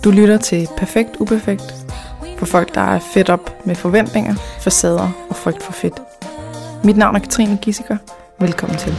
Du lytter til Perfekt Uperfekt for folk, der er fedt op med forventninger, facader og frygt for fedt. Mit navn er Katrine Gissiker. Velkommen til.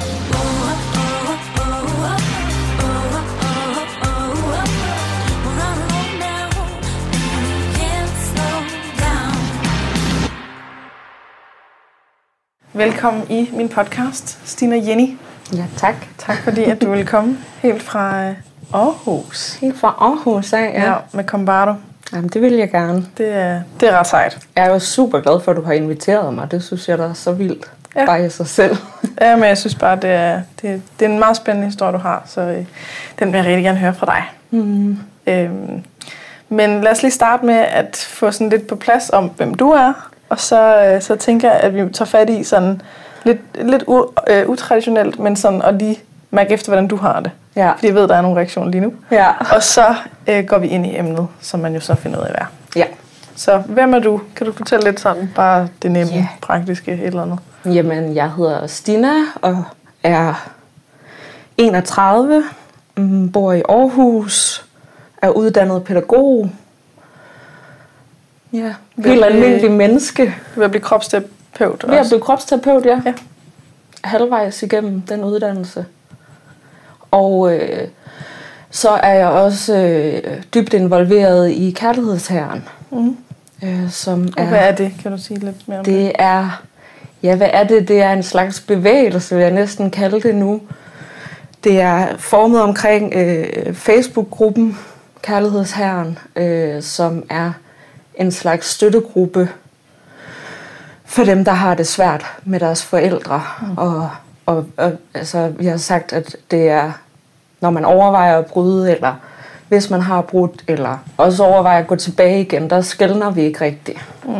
Velkommen i min podcast, Stina Jenny. Ja, tak. Tak fordi, at du vil komme helt fra Aarhus. Helt fra Aarhus, Ja, med Combardo. Jamen, det vil jeg gerne. Det er ret sejt. Jeg er jo super glad for, at du har inviteret mig. Det synes jeg, der er så vildt. Ja. Bare i sig selv. Ja, men jeg synes bare, det er en meget spændende historie, du har. Så den vil jeg rigtig gerne høre fra dig. Mm. Men lad os lige starte med at få sådan lidt på plads om, hvem du er. Og så tænker jeg, at vi tager fat i sådan lidt utraditionelt, men sådan at lige mærke efter, hvordan du har det. Ja. Fordi jeg ved, der er nogle reaktioner lige nu. Ja. Og så går vi ind i emnet, som man jo så finder ud af hver. Ja. Så hvem er du? Kan du fortælle lidt sådan, bare det nemme, praktiske et eller andet? Jamen, jeg hedder Stina og er 31, bor i Aarhus, er uddannet pædagog. Ja, helt almindelig menneske. Du vil blive kropsterapeut også? Ved at blive kropsterapeut, ja. Halvvejs igennem den uddannelse. Og så er jeg også dybt involveret i Kærlighedshæren. Som og hvad er det? Kan du sige lidt mere om det? Det er, hvad er det? Det er en slags bevægelse, vil jeg næsten kalde det nu. Det er formet omkring Facebook-gruppen Kærlighedshæren, som er en slags støttegruppe for dem, der har det svært med deres forældre. Og altså, vi har sagt, at det er, når man overvejer at bryde, eller hvis man har brudt, eller også overvejer at gå tilbage igen, der skelner vi ikke rigtigt.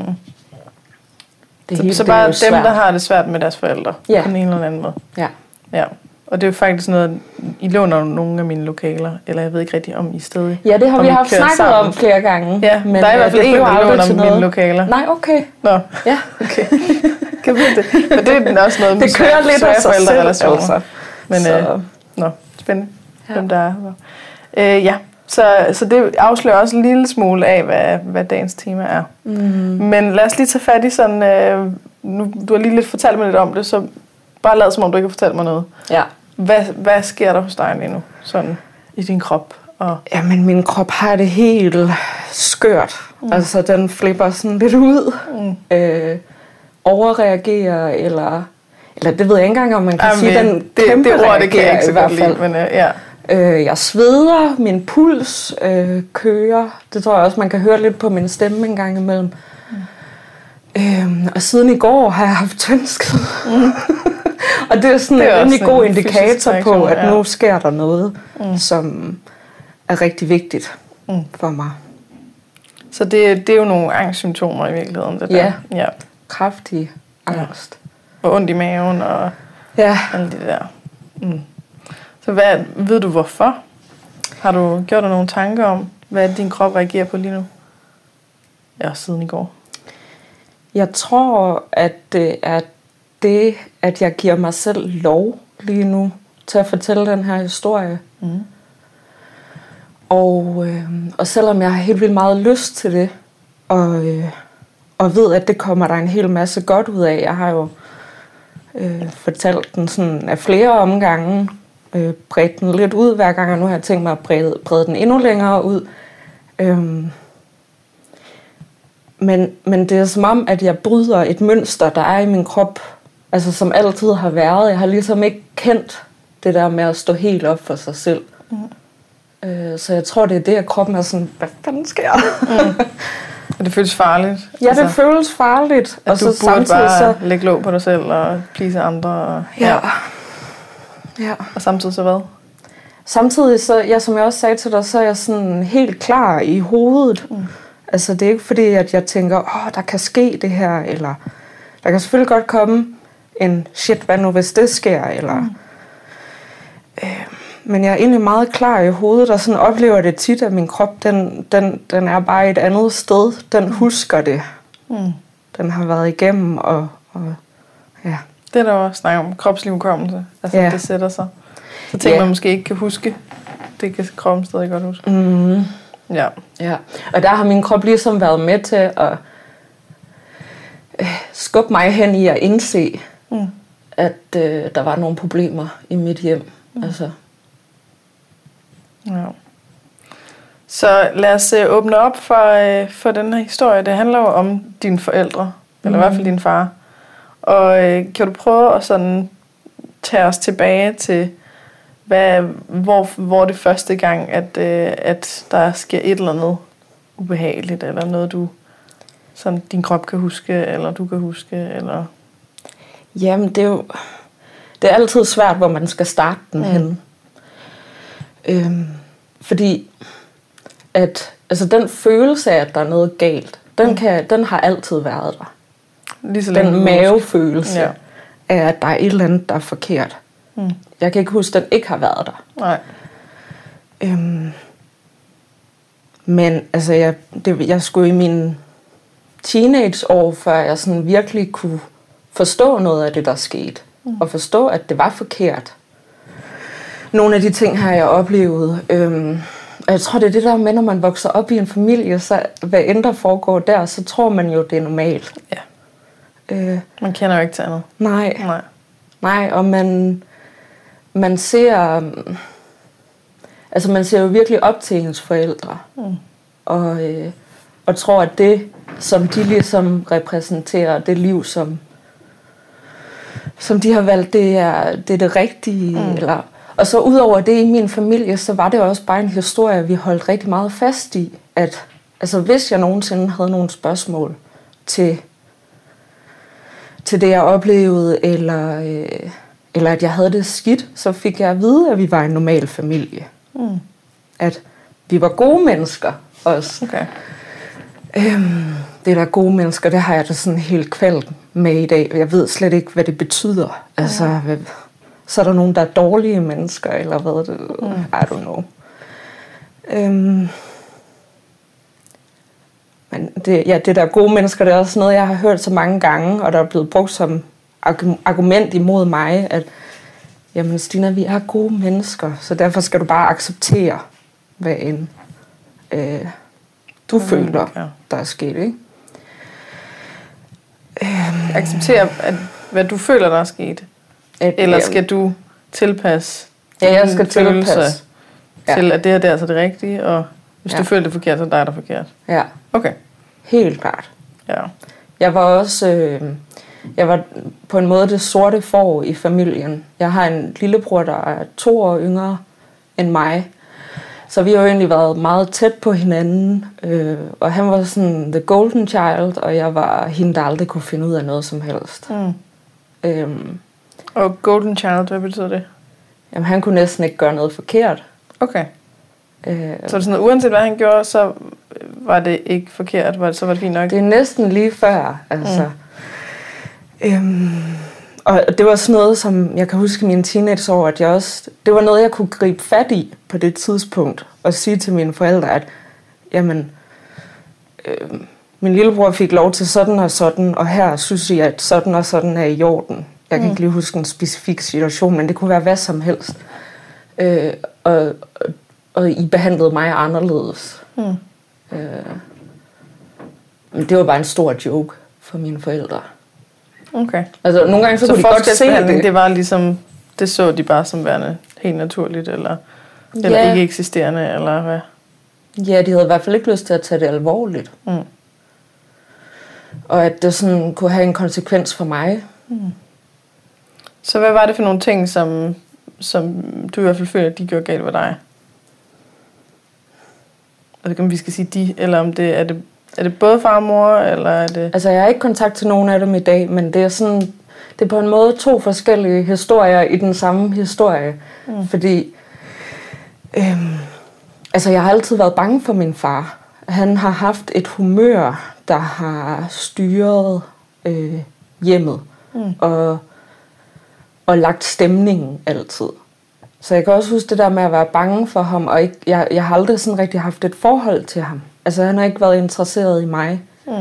Så bare dem, der har det svært med deres forældre, på den ene eller anden måde. Ja. Og det er jo faktisk noget, I låner nogle af mine lokaler, eller jeg ved ikke rigtig, om I stadig... Ja, det har vi haft snakket om flere gange. Ja, men der er i hvert fald en, der låner mine lokaler. Nej, okay. Nå, ja, okay. Kan vide det? Men det er også noget med det kører lidt af sig selv, altså. Men, spændende, hvem der er. Så det afslører også en lille smule af, hvad dagens tema er. Men lad os lige tage fat i sådan... du har lige lidt fortalt mig lidt om det, så bare lad som om du ikke har fortalt mig noget. Ja. Hvad sker der hos dig lige nu, sådan i din krop? Jamen, min krop har det helt skørt. Altså, den flipper sådan lidt ud. Overreagerer, eller det ved jeg ikke engang, om man kan sige, den kæmpe det ord, det kan jeg ikke i hvert fald. Men jeg sveder, min puls kører. Det tror jeg også, man kan høre lidt på min stemme en gang imellem. Og siden i går har jeg haft tyndskid. Og det er sådan en rimelig god indikator på, at nu sker der noget, som er rigtig vigtigt for mig. Så det er jo nogle angstsymptomer i virkeligheden, det der? Ja. Kraftig angst. Og ondt i maven og alt det der. Så ved du hvorfor? Har du gjort dig nogle tanker om, hvad din krop reagerer på lige nu? Ja, siden i går. Jeg tror, at det er det, at jeg giver mig selv lov lige nu til at fortælle den her historie. Og selvom jeg har helt vildt meget lyst til det, og ved, at det kommer der en hel masse godt ud af. Jeg har jo fortalt den sådan af flere omgange, bredt den lidt ud hver gang, og nu har jeg tænkt mig at brede den endnu længere ud. Men det er som om, at jeg bryder et mønster, der er i min krop, altså som altid har været. Jeg har ligesom ikke kendt det der med at stå helt op for sig selv. Så jeg tror, det er det, at kroppen er sådan, hvad fanden sker der? Og det føles farligt? Ja, det føles farligt. At og du så burde bare lægge låg på dig selv og please andre? Og, ja. Og samtidig så hvad? Samtidig, så, som jeg også sagde til dig, så er jeg sådan helt klar i hovedet. Altså, det er ikke fordi, at jeg tænker, der kan ske det her, eller der kan selvfølgelig godt komme en shit, hvad nu hvis det sker, eller... Men jeg er egentlig meget klar i hovedet, og sådan oplever det tit, at min krop, den er bare et andet sted. Den husker det. Den har været igennem, og ja. Det er der også snak om, kropslig hukommelse. Altså, det sætter sig. Så ting, man måske ikke kan huske, det kan kroppen stadig godt huske. Ja. Ja. Og der har min krop ligesom været med til at skubbe mig hen i at indse, at der var nogle problemer i mit hjem. Altså. Ja. Så lad os åbne op for den her historie. Det handler jo om dine forældre, eller i hvert fald din far. Og kan du prøve at sådan tage os tilbage til, hvor det første gang, at der sker et eller andet ubehageligt, eller noget, som din krop kan huske, eller du kan huske, eller... Jamen, det er altid svært, hvor man skal starte den henne. Fordi at den følelse af, at der er noget galt, den har altid været der. Lige så den mavefølelse af, at der er et eller andet, der er forkert. Jeg kan ikke huske, at den ikke har været der. Nej. Men altså, jeg skulle i mine teenageår, før jeg sådan virkelig kunne forstå noget af det, der skete. Og forstå, at det var forkert. Nogle af de ting har jeg oplevet. Og jeg tror, det er det der med, når man vokser op i en familie, så hvad end der foregår der, så tror man jo, det er normalt. Ja. Man kender jo ikke til andet. Nej, og man ser... Altså, man ser jo virkelig op til ens forældre. Og tror, at det, som de ligesom repræsenterer, det liv, som de har valgt, det er det rigtige. Eller, og så ud over det i min familie, så var det også bare en historie, vi holdt rigtig meget fast i. At altså, hvis jeg nogensinde havde nogle spørgsmål til det, jeg oplevede, eller at jeg havde det skidt, så fik jeg at vide, at vi var en normal familie. At vi var gode mennesker også. Okay. Det der gode mennesker, det har jeg da sådan helt kvalt med i dag. Jeg ved slet ikke, hvad det betyder. Altså, så er der nogen, der er dårlige mennesker, eller hvad det I don't know. Men det der gode mennesker, det er også noget, jeg har hørt så mange gange, og der er blevet brugt som argument imod mig, at jamen Stina, vi er gode mennesker, så derfor skal du bare acceptere, hvad end du føler, der er sket, ikke? Acceptere, hvad du føler, der er sket? Eller skal du tilpasse jeg skal tilpasse til, at det her der er så det rigtige, og hvis du føler det forkert, så er det der forkert? Ja. Okay. Helt klart. Ja. Jeg var også... jeg var på en måde det sorte får i familien. Jeg har en lillebror, der er 2 år yngre end mig. Så vi har jo egentlig været meget tæt på hinanden. Og han var sådan the golden child, og jeg var hende, der aldrig kunne finde ud af noget som helst. Og golden child, hvad betyder det? Jamen, han kunne næsten ikke gøre noget forkert. Okay. Så det er sådan, uanset hvad han gjorde, så var det ikke forkert, så var det fint nok? Det er næsten lige før, altså. Og det var sådan noget, som jeg kan huske i mine teenageår, at det var noget, jeg kunne gribe fat i på det tidspunkt, og sige til mine forældre, at jamen, min lillebror fik lov til sådan og sådan, og her synes jeg, at sådan og sådan er i orden. Jeg kan ikke lige huske en specifik situation, men det kunne være hvad som helst. Og I behandlede mig anderledes. Men det var bare en stor joke for mine forældre. Okay. Altså nogle gange så kunne de godt se det. Det var ligesom, det så de bare som værende helt naturligt, eller ikke eksisterende, eller hvad? Ja, de havde i hvert fald ikke lyst til at tage det alvorligt. Og at det sådan kunne have en konsekvens for mig. Så hvad var det for nogle ting, som du i hvert fald føler, at de gjorde galt ved dig? Altså, om vi skal sige de, eller om det er det både far og mor, eller er det... Altså, jeg har ikke kontakt til nogen af dem i dag, men det er sådan... Det er på en måde 2 forskellige historier i den samme historie. Fordi... altså, jeg har altid været bange for min far. Han har haft et humør, der har styret hjemmet. Og lagt stemningen altid. Så jeg kan også huske det der med at være bange for ham, og jeg har aldrig sådan rigtig haft et forhold til ham. Altså han har ikke været interesseret i mig.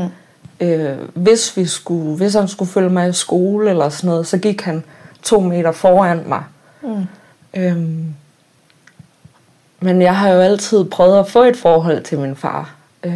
Hvis han skulle følge mig i skole eller sådan noget, så gik han 2 meter foran mig. Men jeg har jo altid prøvet at få et forhold til min far.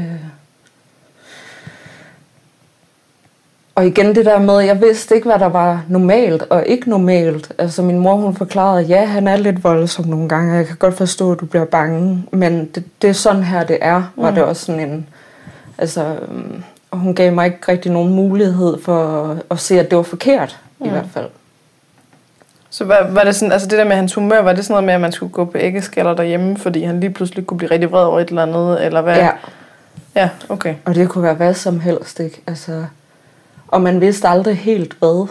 Og igen det der med, jeg vidste ikke, hvad der var normalt og ikke normalt. Altså min mor, hun forklarede, ja, han er lidt voldsom nogle gange, jeg kan godt forstå, at du bliver bange, men det er sådan her, det er, var det også sådan en... Altså, hun gav mig ikke rigtig nogen mulighed for at se, at det var forkert, i hvert fald. Så var det sådan, altså det der med hans humør, var det sådan noget med, at man skulle gå på æggeskaller derhjemme, fordi han lige pludselig kunne blive rigtig vred over et eller andet, eller hvad? Ja. Ja, okay. Og det kunne være hvad som helst, ikke? Altså, og man vidste aldrig helt hvad.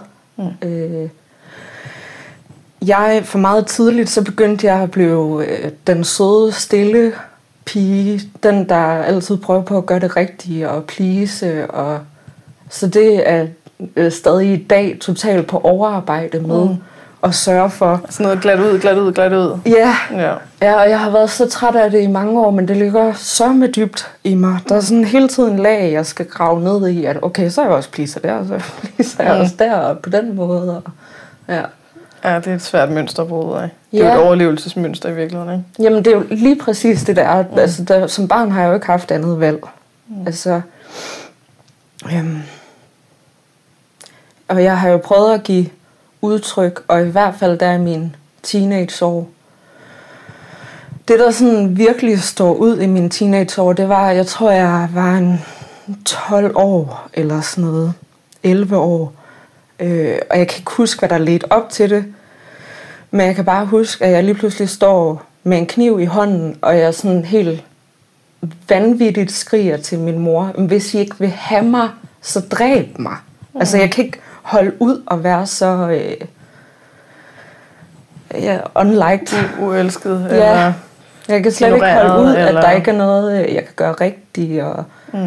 Jeg, for meget tidligt, så begyndte jeg at blive den søde, stille pige. Den, der altid prøver på at gøre det rigtige og please. Og så det er stadig i dag totalt på overarbejde med at sørge for... Sådan noget glat ud. Ja, og jeg har været så træt af det i mange år, men det ligger så med dybt i mig. Der er sådan hele tiden lag, jeg skal grave ned i, at okay, så er jeg også pleaser der, og så pleaser jeg også der, og på den måde. Og, ja, det er et svært mønster at bryde af. Det er jo et overlevelsesmønster i virkeligheden, ikke? Jamen, det er jo lige præcis det der. Altså, som barn har jeg jo ikke haft andet valg. Altså... og jeg har jo prøvet at give udtryk, og i hvert fald der i mine teenageår. Det, der sådan virkelig står ud i mine teenageår, det var, jeg tror, jeg var en 12 år, eller sådan noget, 11 år. Og jeg kan ikke huske, hvad der ledte op til det, men jeg kan bare huske, at jeg lige pludselig står med en kniv i hånden, og jeg sådan helt vanvittigt skriger til min mor, hvis I ikke vil have mig, så dræb mig. Altså, jeg kan ikke holde ud og være så unliked. Uelsket. Ja, eller jeg kan slet ikke holde ud, eller... at der ikke er noget, jeg kan gøre rigtigt. Og...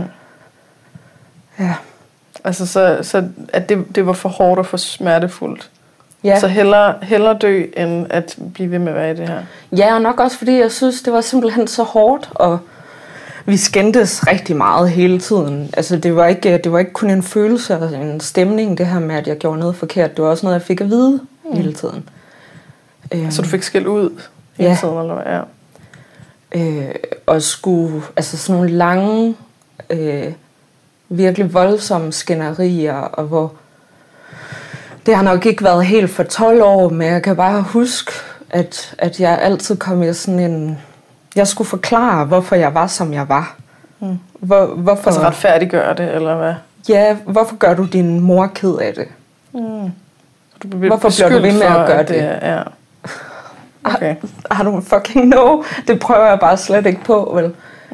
Ja. Altså, så at det var for hårdt og for smertefuldt. Ja. Så hellere dø, end at blive ved med at være i det her. Ja, og nok også fordi jeg synes, det var simpelthen så hårdt, og vi skændtes rigtig meget hele tiden. Altså, det var ikke kun en følelse og en stemning, det her med, at jeg gjorde noget forkert. Det var også noget, jeg fik at vide hele tiden. Så du fik skæld ud hele tiden, eller hvad? Ja. Og skulle, altså sådan nogle lange, virkelig voldsomme skænderier, og hvor det har nok ikke været helt for 12 år, men jeg kan bare huske, at jeg altid kom i sådan en... Jeg skulle forklare, hvorfor jeg var, som jeg var. Hvorfor, altså retfærdiggøre det, eller hvad? Ja, hvorfor gør du din mor ked af det? Hvorfor bliver du ved med at gøre det? Ja. Okay. I don't fucking know. Det prøver jeg bare slet ikke på, vel?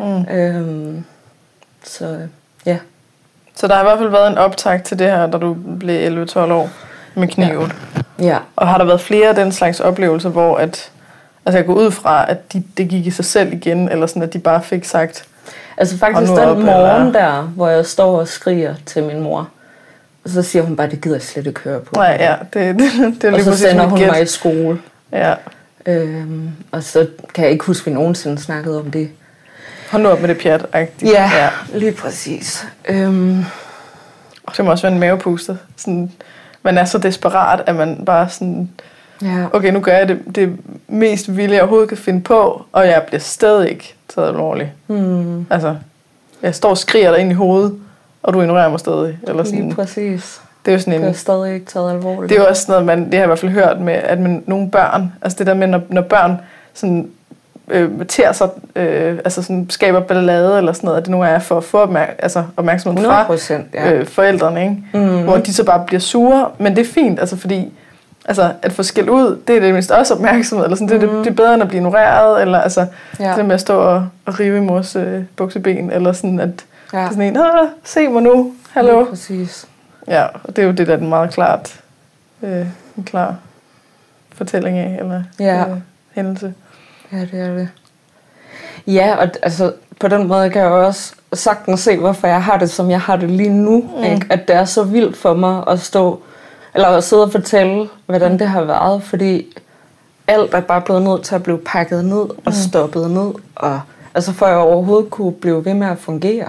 Så ja. Så der har i hvert fald været en optakt til det her, da du blev 11-12 år med kniven. Ja. Og har der været flere af den slags oplevelser, hvor at, altså jeg går ud fra, at det gik i sig selv igen, eller sådan, at de bare fik sagt... Altså faktisk den morgen der, hvor jeg står og skriger til min mor, og så siger hun bare, det gider jeg slet ikke høre på. Nej, ja, det er lige og så sender hun mig i skole. Ja. Og så kan jeg ikke huske, at vi nogensinde snakkede om det. Hold nu op med det pjat. Ja, lige præcis. Det må også være en mavepuster. Sådan, man er så desperat, at man bare sådan... Ja. Okay, nu gør jeg det mest vilde, jeg overhovedet kan finde på, og jeg bliver stadig ikke taget alvorligt. Altså, jeg står og skriger dig ind i hovedet, og du ignorerer mig stadig. Eller sådan. Lige præcis. Det er jo sådan en... stadig ikke taget alvorligt. Det er jo også noget, det har jeg i hvert fald hørt med, at nogle børn, altså det der med, når børn sådan... tærer sig, altså sådan skaber ballade eller sådan noget, at det nogle er for at få opmærksomhed fra forældrene, ikke? Hvor de så bare bliver sure, men det er fint, altså fordi altså at få skæld ud, det er det mindst også opmærksomhed, eller sådan, det er bedre end at blive ignoreret, eller altså det med at stå og rive i mors bukseben, eller sådan at det er sådan en, se mig nu, hallo. Ja, præcis. Ja, og det er jo det der den meget klart en klar fortælling af, eller hændelse. Ja, det er det. Ja, og altså, på den måde kan jeg også sagtens se, hvorfor jeg har det, som jeg har det lige nu. Ikke? At det er så vildt for mig at stå, eller at sidde og fortælle, hvordan det har været. Fordi alt er bare blevet nødt til at blive pakket ned og stoppet ned. Og, altså for at jeg overhovedet kunne blive ved med at fungere.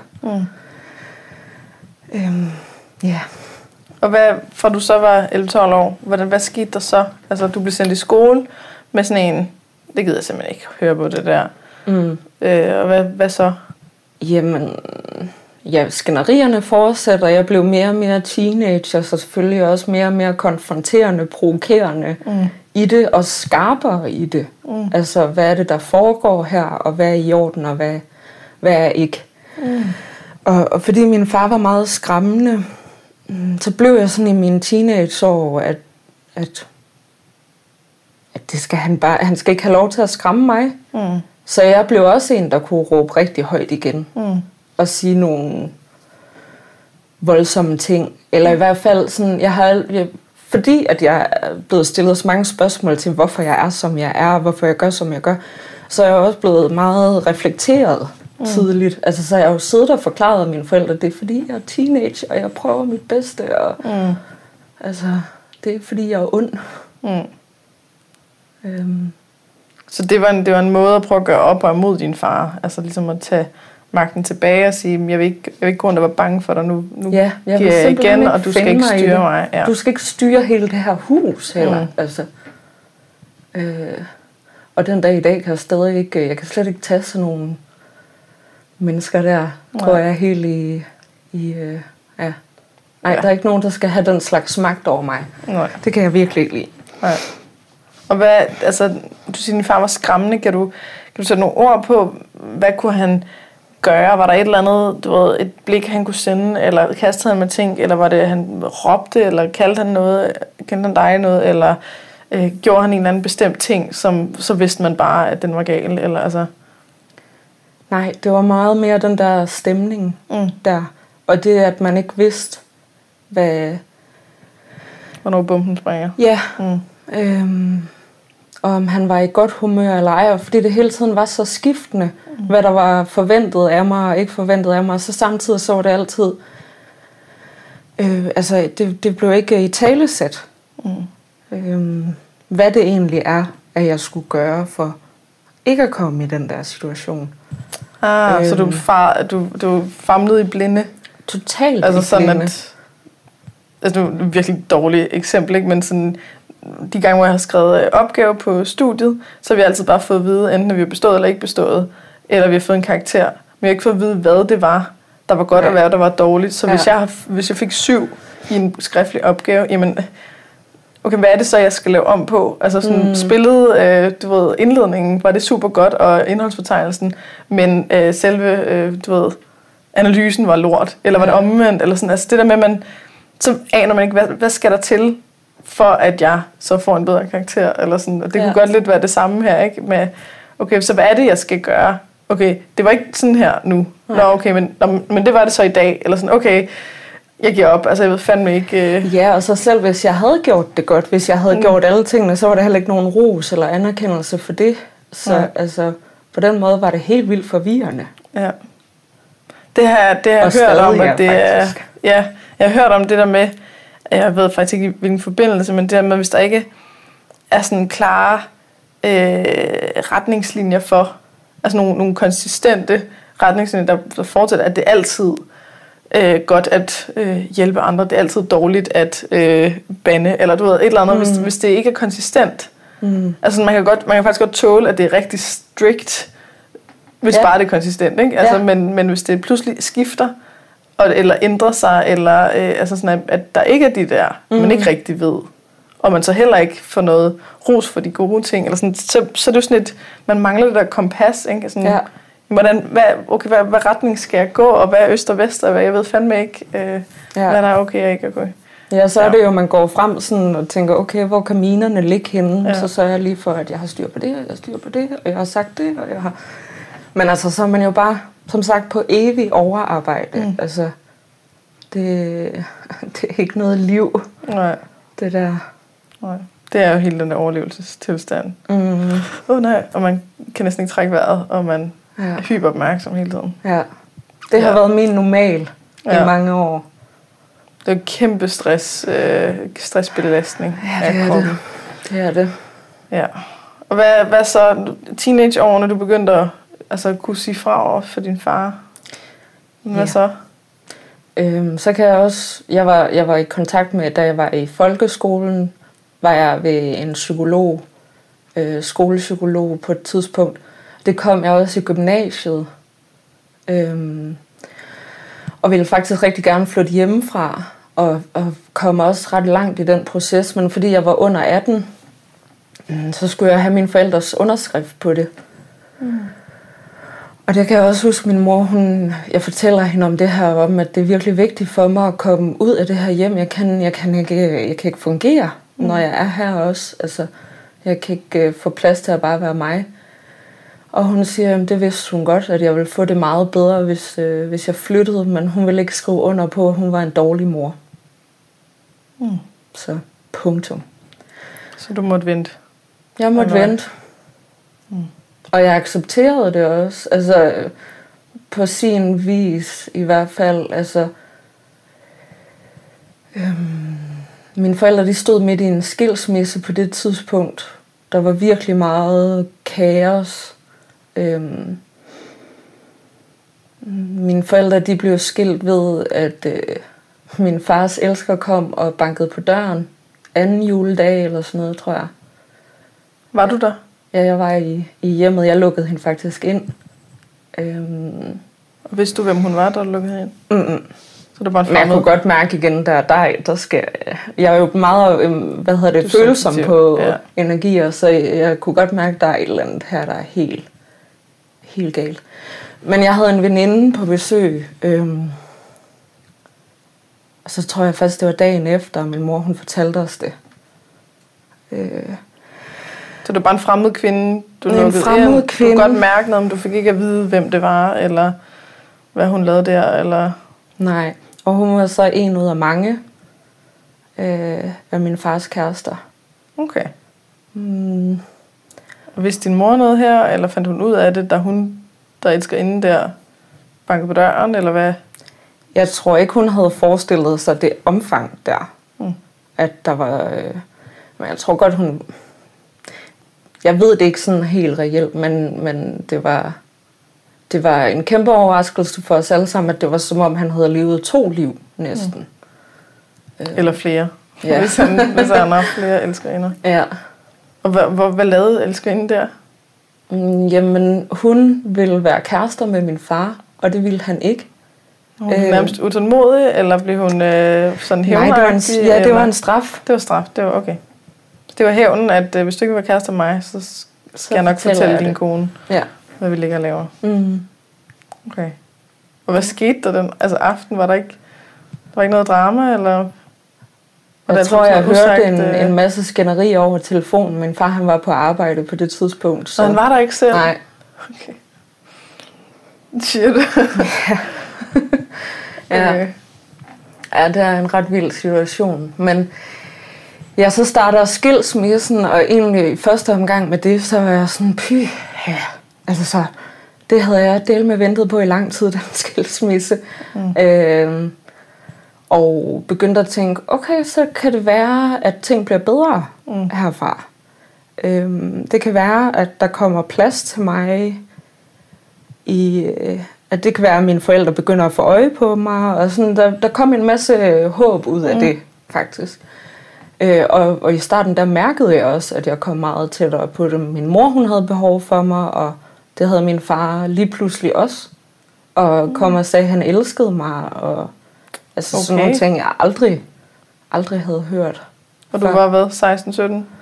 Ja. Og fra du så var 11-12 år, hvad skete der så? Altså, du blev sendt i skole med sådan en det gider jeg simpelthen ikke høre på det der. Og hvad så? Jamen, ja, skænderierne fortsætter. Jeg blev mere og mere teenager, så selvfølgelig også mere og mere konfronterende, provokerende i det, og skarpere i det. Altså, hvad er det, der foregår her, og hvad er i orden, og hvad er ikke. Og fordi min far var meget skræmmende, så blev jeg sådan i mine teenageår, at det skal han skal ikke have lov til at skræmme mig. Så jeg blev også en, der kunne råbe rigtig højt igen. Og sige nogle voldsomme ting. Eller i hvert fald sådan, fordi at jeg er blevet stillet så mange spørgsmål til, hvorfor jeg er, som jeg er, og hvorfor jeg gør, som jeg gør, så er jeg også blevet meget reflekteret tidligt. Altså, så jeg jo siddet og forklaret mine forældre, det er fordi, jeg er teenage, og jeg prøver mit bedste, og altså, det er fordi, jeg er ond. Så det var en måde at prøve at gøre op og imod din far, altså ligesom at tage magten tilbage og sige, jeg vil ikke gå rundt og være bange for dig, nu giver jeg igen, og du skal ikke styre mig. Ja. Du skal ikke styre hele det her hus heller. Altså. Og den dag i dag kan jeg stadig ikke, jeg kan slet ikke tage sådan nogle mennesker der, tror jeg er helt ja. Nej, der er ikke nogen, der skal have den slags magt over mig. Nej. Det kan jeg virkelig ikke lide. Nej. Og hvad, altså, du siger, at din far var skræmmende. Kan du sætte nogle ord på, hvad kunne han gøre? Var der et eller andet, et blik, han kunne sende, eller kastede han med ting, eller var det, han råbte, eller kaldte han noget, kendte han dig noget, eller gjorde han en eller anden bestemt ting, så vidste man bare, at den var gal, eller altså? Nej, det var meget mere den der stemning der, og det, at man ikke vidste, hvornår bomben springer. Ja, og om han var i godt humør eller ej, og fordi det hele tiden var så skiftende, hvad der var forventet af mig og ikke forventet af mig, så samtidig så var det altid, altså det blev ikke i talesæt, hvad det egentlig er, at jeg skulle gøre for ikke at komme i den der situation. Så du famlede i blinde? Totalt altså i sådan blinde. Altså nu er det et virkelig dårligt eksempel, ikke? Men sådan, de gange, hvor jeg har skrevet opgave på studiet, så har vi altid bare fået at vide, enten at vi har bestået eller ikke bestået, eller vi har fået en karakter. Men jeg har ikke fået at vide, hvad det var, der var godt, og hvad der var dårligt. Så hvis jeg fik 7 i en skriftlig opgave, jamen, okay, hvad er det så, jeg skal lave om på? Altså sådan spillet, indledningen, var det super godt, og indholdsfortegnelsen, men selve, analysen var lort, eller var det omvendt, eller sådan, altså det der med, man, så aner man ikke, hvad skal der til, for at jeg så får en bedre karakter, eller sådan, og det kunne godt lidt være det samme her, ikke, med, okay, så hvad er det, jeg skal gøre? Okay, det var ikke sådan her nu, okay, men det var det så i dag, eller sådan, okay, jeg giver op, altså jeg ved fandme ikke... Ja, og så selv hvis jeg havde gjort det godt, hvis jeg havde gjort alle tingene, så var der heller ikke nogen ros eller anerkendelse for det, så altså, på den måde var det helt vildt forvirrende. Ja. Det har jeg hørt om, at det er... Ja, jeg har hørt om det der med, jeg ved faktisk ikke i hvilken forbindelse, men det der med, hvis der ikke er sådan klare retningslinjer for, altså nogle konsistente retningslinjer, der fortsætter, at det altid godt at hjælpe andre, det er altid dårligt at bande, eller du ved, et eller andet, hvis det ikke er konsistent. Altså man kan faktisk godt tåle, at det er rigtig strict, hvis bare det er konsistent, ikke? Altså, men hvis det pludselig skifter, eller ændrer sig, eller altså sådan, at der ikke er de der, man ikke rigtig ved, og man så heller ikke får noget ros for de gode ting, eller sådan, så er det jo sådan et, man mangler det der kompas, ikke? Sådan, hvad retning skal jeg gå, og hvad er øst og vest, og hvad jeg ved fandme ikke, hvad der er okay og ikke at gå. Ja, så er det jo, man går frem sådan og tænker, okay, hvor kan minerne ligge henne? Så sørger jeg lige for, at jeg har styr på det, og jeg har styr på det, og jeg har sagt det, og jeg har... Men altså, så er man jo bare, som sagt, på evig overarbejde. Altså, det er ikke noget liv. Nej. Det der. Nej. Det er jo hele den der overlevelsestilstand. Nej, og man kan næsten ikke trække vejret, og man er hyperopmærksom hele tiden. Ja. Det har været min normal i mange år. Det er jo kæmpe stressbelastning af kroppen. Det er det. Ja. Og hvad så teenageårene, du begyndte at kunne sige fra over for din far? Hvad så? Så kan jeg også... Jeg var i kontakt med, da jeg var i folkeskolen, var jeg ved en psykolog, skolepsykolog på et tidspunkt. Det kom jeg også i gymnasiet. Og ville faktisk rigtig gerne flytte hjemmefra. Og kom også ret langt i den proces. Men fordi jeg var under 18, så skulle jeg have mine forældres underskrift på det. Og det kan jeg også huske, min mor, jeg fortæller hende om det her, om at det er virkelig vigtigt for mig at komme ud af det her hjem. Jeg kan ikke fungere, når jeg er her også. Altså, jeg kan ikke få plads til at bare være mig. Og hun siger, at det vidste hun godt, at jeg ville få det meget bedre, hvis jeg flyttede. Men hun ville ikke skrive under på, at hun var en dårlig mor. Så punktum. Så du måtte vente? Jeg måtte vente. Og jeg accepterede det også. Altså, på sin vis i hvert fald. Altså, mine forældre, de stod midt i en skilsmisse på det tidspunkt. Der var virkelig meget kaos. Mine forældre, de blev skilt ved, at min fars elsker kom og bankede på døren. Anden juledag eller sådan noget, tror jeg. Var du der? Ja, jeg var i hjemmet. Jeg lukkede hende faktisk ind. Og vidste du, hvem hun var, der lukkede hende ind? Så det var en men jeg kunne godt mærke igen, der skal... Jeg er jo meget, følsom på energier, så jeg kunne godt mærke, der er et eller andet her, der er helt galt. Men jeg havde en veninde på besøg, og så tror jeg først, det var dagen efter, og min mor, hun fortalte os det. Så det var bare en fremmed kvinde, du lukkede ind? En fremmed kvinde. Du kunne godt mærke noget, men du fik ikke at vide, hvem det var, eller hvad hun lavede der, eller... Nej, og hun var så en ud af mange af min fars kærester. Okay. Og vidste din mor noget her, eller fandt hun ud af det, da hun, der elsker inden der, bankede på døren, eller hvad? Jeg tror ikke, hun havde forestillet sig det omfang der. At der var... men jeg tror godt, hun... Jeg ved det ikke sådan helt reelt, men det var en kæmpe overraskelse for os alle sammen, at det var som om, han havde levet 2 liv næsten. Eller flere. Ja. Hvis han har haft flere elskerinder. Ja. Og hvad lavede elskerinden der? Jamen, hun ville være kærester med min far, og det ville han ikke. Hun var nærmest utålmodig, eller blev hun sådan hævnagtig? Nej, det var en straf. Det var straf, det var okay. Det var hævnen, at hvis du ikke vil være kærester med mig, så skal jeg nok fortælle din kone, hvad vi ligger og laver. Okay. Og hvad skete der den aften? Var der ikke noget drama, eller? Jeg tror, jeg hørte en masse skænderi over telefonen. Min far, han var på arbejde på det tidspunkt. Så han var der ikke selv? Nej. Okay. Shit. Ja, det er en ret vild situation. Men ja, så starter skilsmissen, og egentlig i første omgang med det, så var jeg sådan, så det havde jeg delt med ventet på i lang tid, den skilsmisse. Og begyndte at tænke, okay, så kan det være, at ting bliver bedre herfra. Det kan være, at der kommer plads til mig at det kan være, at mine forældre begynder at få øje på mig, og sådan, der kom en masse håb ud af det, faktisk. Og i starten, der mærkede jeg også, at jeg kom meget tættere på det. Min mor, hun havde behov for mig, og det havde min far lige pludselig også. Og kom og sagde, at han elskede mig, og sådan nogle ting, jeg aldrig havde hørt. Og du var hvad, 16-17?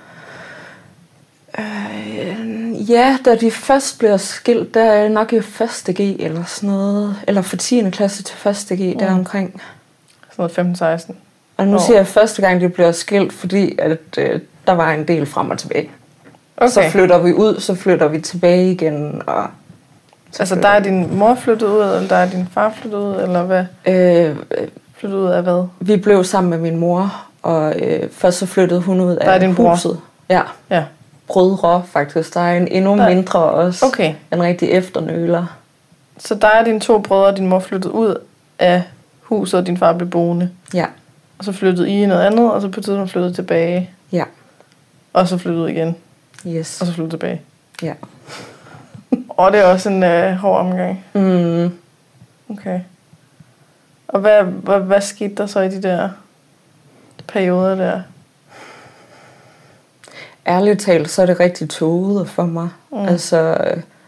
Ja, da de først blev skilt, der er nok i 1. G eller sådan noget, eller fra 10. klasse til 1. G, der omkring. Sådan noget 15-16. Og nu siger jeg første gang, de blev skilt, fordi at, der var en del frem og tilbage. Okay. Så flytter vi ud, så flytter vi tilbage igen. Og der er din mor flyttet ud, eller der er din far flyttet ud, eller hvad? Flyttet ud af hvad? Vi blev sammen med min mor, og først så flyttede hun ud af din huset. Ja. Brødre faktisk. Der er en endnu mindre også. Okay. En rigtig efternøler. Så der er dine 2 brødre, og din mor flyttede ud af huset, og din far blev boende. Ja. Og så flyttede I noget andet, og så på tiden flyttede tilbage. Ja. Og så flyttede igen. Yes. Og så flyttede tilbage. Ja. Og det er også en hård omgang. Okay. Og hvad skete der så i de der perioder der? ærligt talt, så er det rigtig tåget for mig. Altså,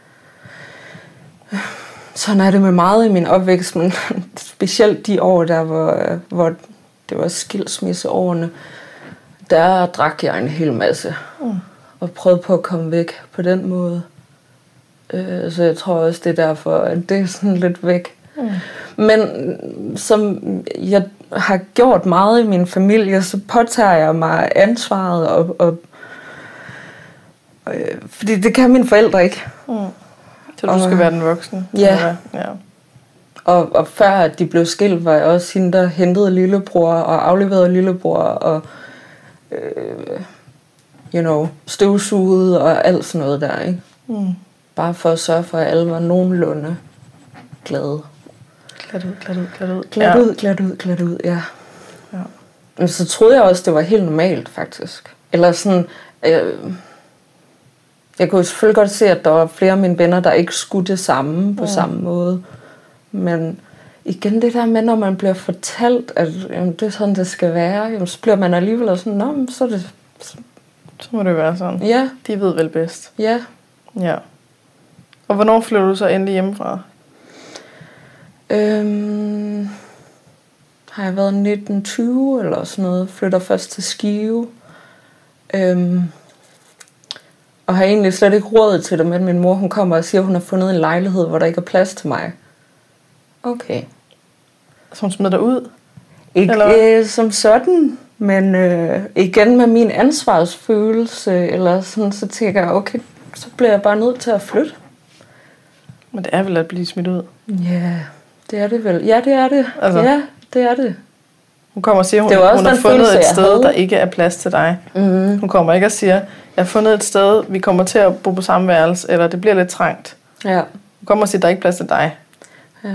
sådan er det med meget i min opvækst, men specielt de år der, hvor det var skilsmisseårene, der drak jeg en hel masse. Og prøvede på at komme væk på den måde. Så jeg tror også, det er derfor, at det er sådan lidt væk. Men som jeg har gjort meget i min familie, så påtager jeg mig ansvaret, og fordi det kan mine forældre ikke. Så du skal være den voksne? Ja. Og før at de blev skilt, var jeg også hende, der hentede lillebror og afleverede lillebror og støvsugede og alt sådan noget der, ikke? Bare for at sørge for, at alle var nogenlunde glade. Glat ud, ja. Men så troede jeg også, det var helt normalt, faktisk. Eller sådan, jeg kunne selvfølgelig godt se, at der var flere af mine venner, der ikke skulle det samme på samme måde. Men igen det der med, når man bliver fortalt, at det er sådan, det skal være, jamen, så bliver man alligevel sådan, nå, så er det... Så må det være sådan. Ja. De ved vel bedst. Ja. Ja. Og hvornår flytter du så endelig hjemmefra? Har jeg været 1920 eller sådan noget. Flytter først til Skive. Og har egentlig slet ikke råd til det, men min mor hun kommer og siger, at hun har fundet en lejlighed, hvor der ikke er plads til mig. Okay. Så hun smider dig ud? Ikke som sådan, men igen med min ansvarsfølelse, eller sådan, så tænker jeg, okay, så bliver jeg bare nødt til at flytte. Men det er vel at blive smidt ud? Ja, det er det vel. Ja, det er det. Altså, ja, det er det. Hun kommer og siger, hun har fundet et sted, der ikke er plads til dig. Hun kommer ikke og siger, jeg har fundet et sted, vi kommer til at bo på samme værelse, eller det bliver lidt trængt. Ja. Hun kommer og siger, der er ikke plads til dig. Ja.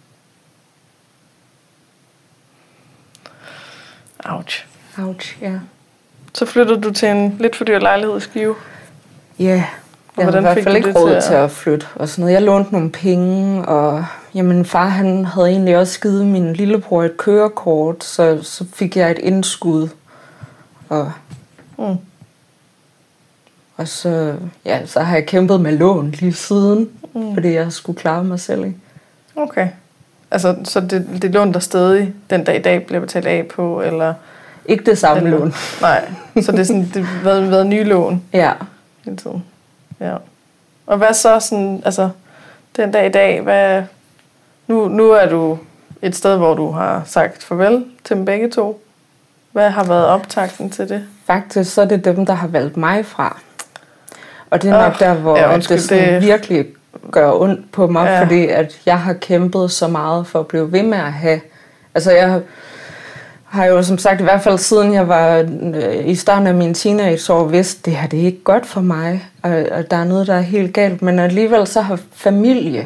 Ouch. Ouch, ja. Så flytter du til en lidt for dyr lejlighed i Skive? Ja, jeg havde i hvert fald ikke råd til at flytte. Og sådan noget. Jeg lånte nogle penge, og min far han havde egentlig også givet min lillebror et kørekort, så fik jeg et indskud. Og så har jeg kæmpet med lån lige siden, fordi jeg skulle klare mig selv. Ikke? Okay. Altså, så det lån, der stadig den dag i dag bliver betalt af på, eller... Ikke det samme lån. Nej, så det er sådan, det har været nye lån. Ja. Hele tiden. Ja. Og hvad så sådan, altså, den dag i dag, hvad... Nu er du et sted, hvor du har sagt farvel til dem begge to. Hvad har været optakten til det? Faktisk så er det dem, der har valgt mig fra. Og det er nok der, hvor det virkelig gør ondt på mig, fordi at jeg har kæmpet så meget for at blive ved med at have... Altså jeg har jo som sagt i hvert fald siden jeg var i starten af min teenageår vidst, det her det er ikke godt for mig, og der er noget, der er helt galt. Men alligevel så har familie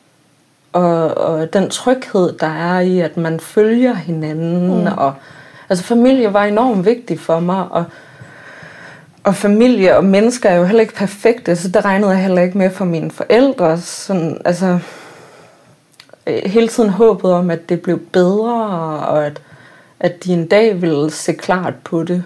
og den tryghed, der er i, at man følger hinanden. Og, altså familie var enormt vigtig for mig, og familie og mennesker er jo heller ikke perfekte, så det regnede jeg heller ikke med for mine forældre. Sådan, altså, hele tiden håbet om, at det blev bedre, og at de en dag ville se klart på det.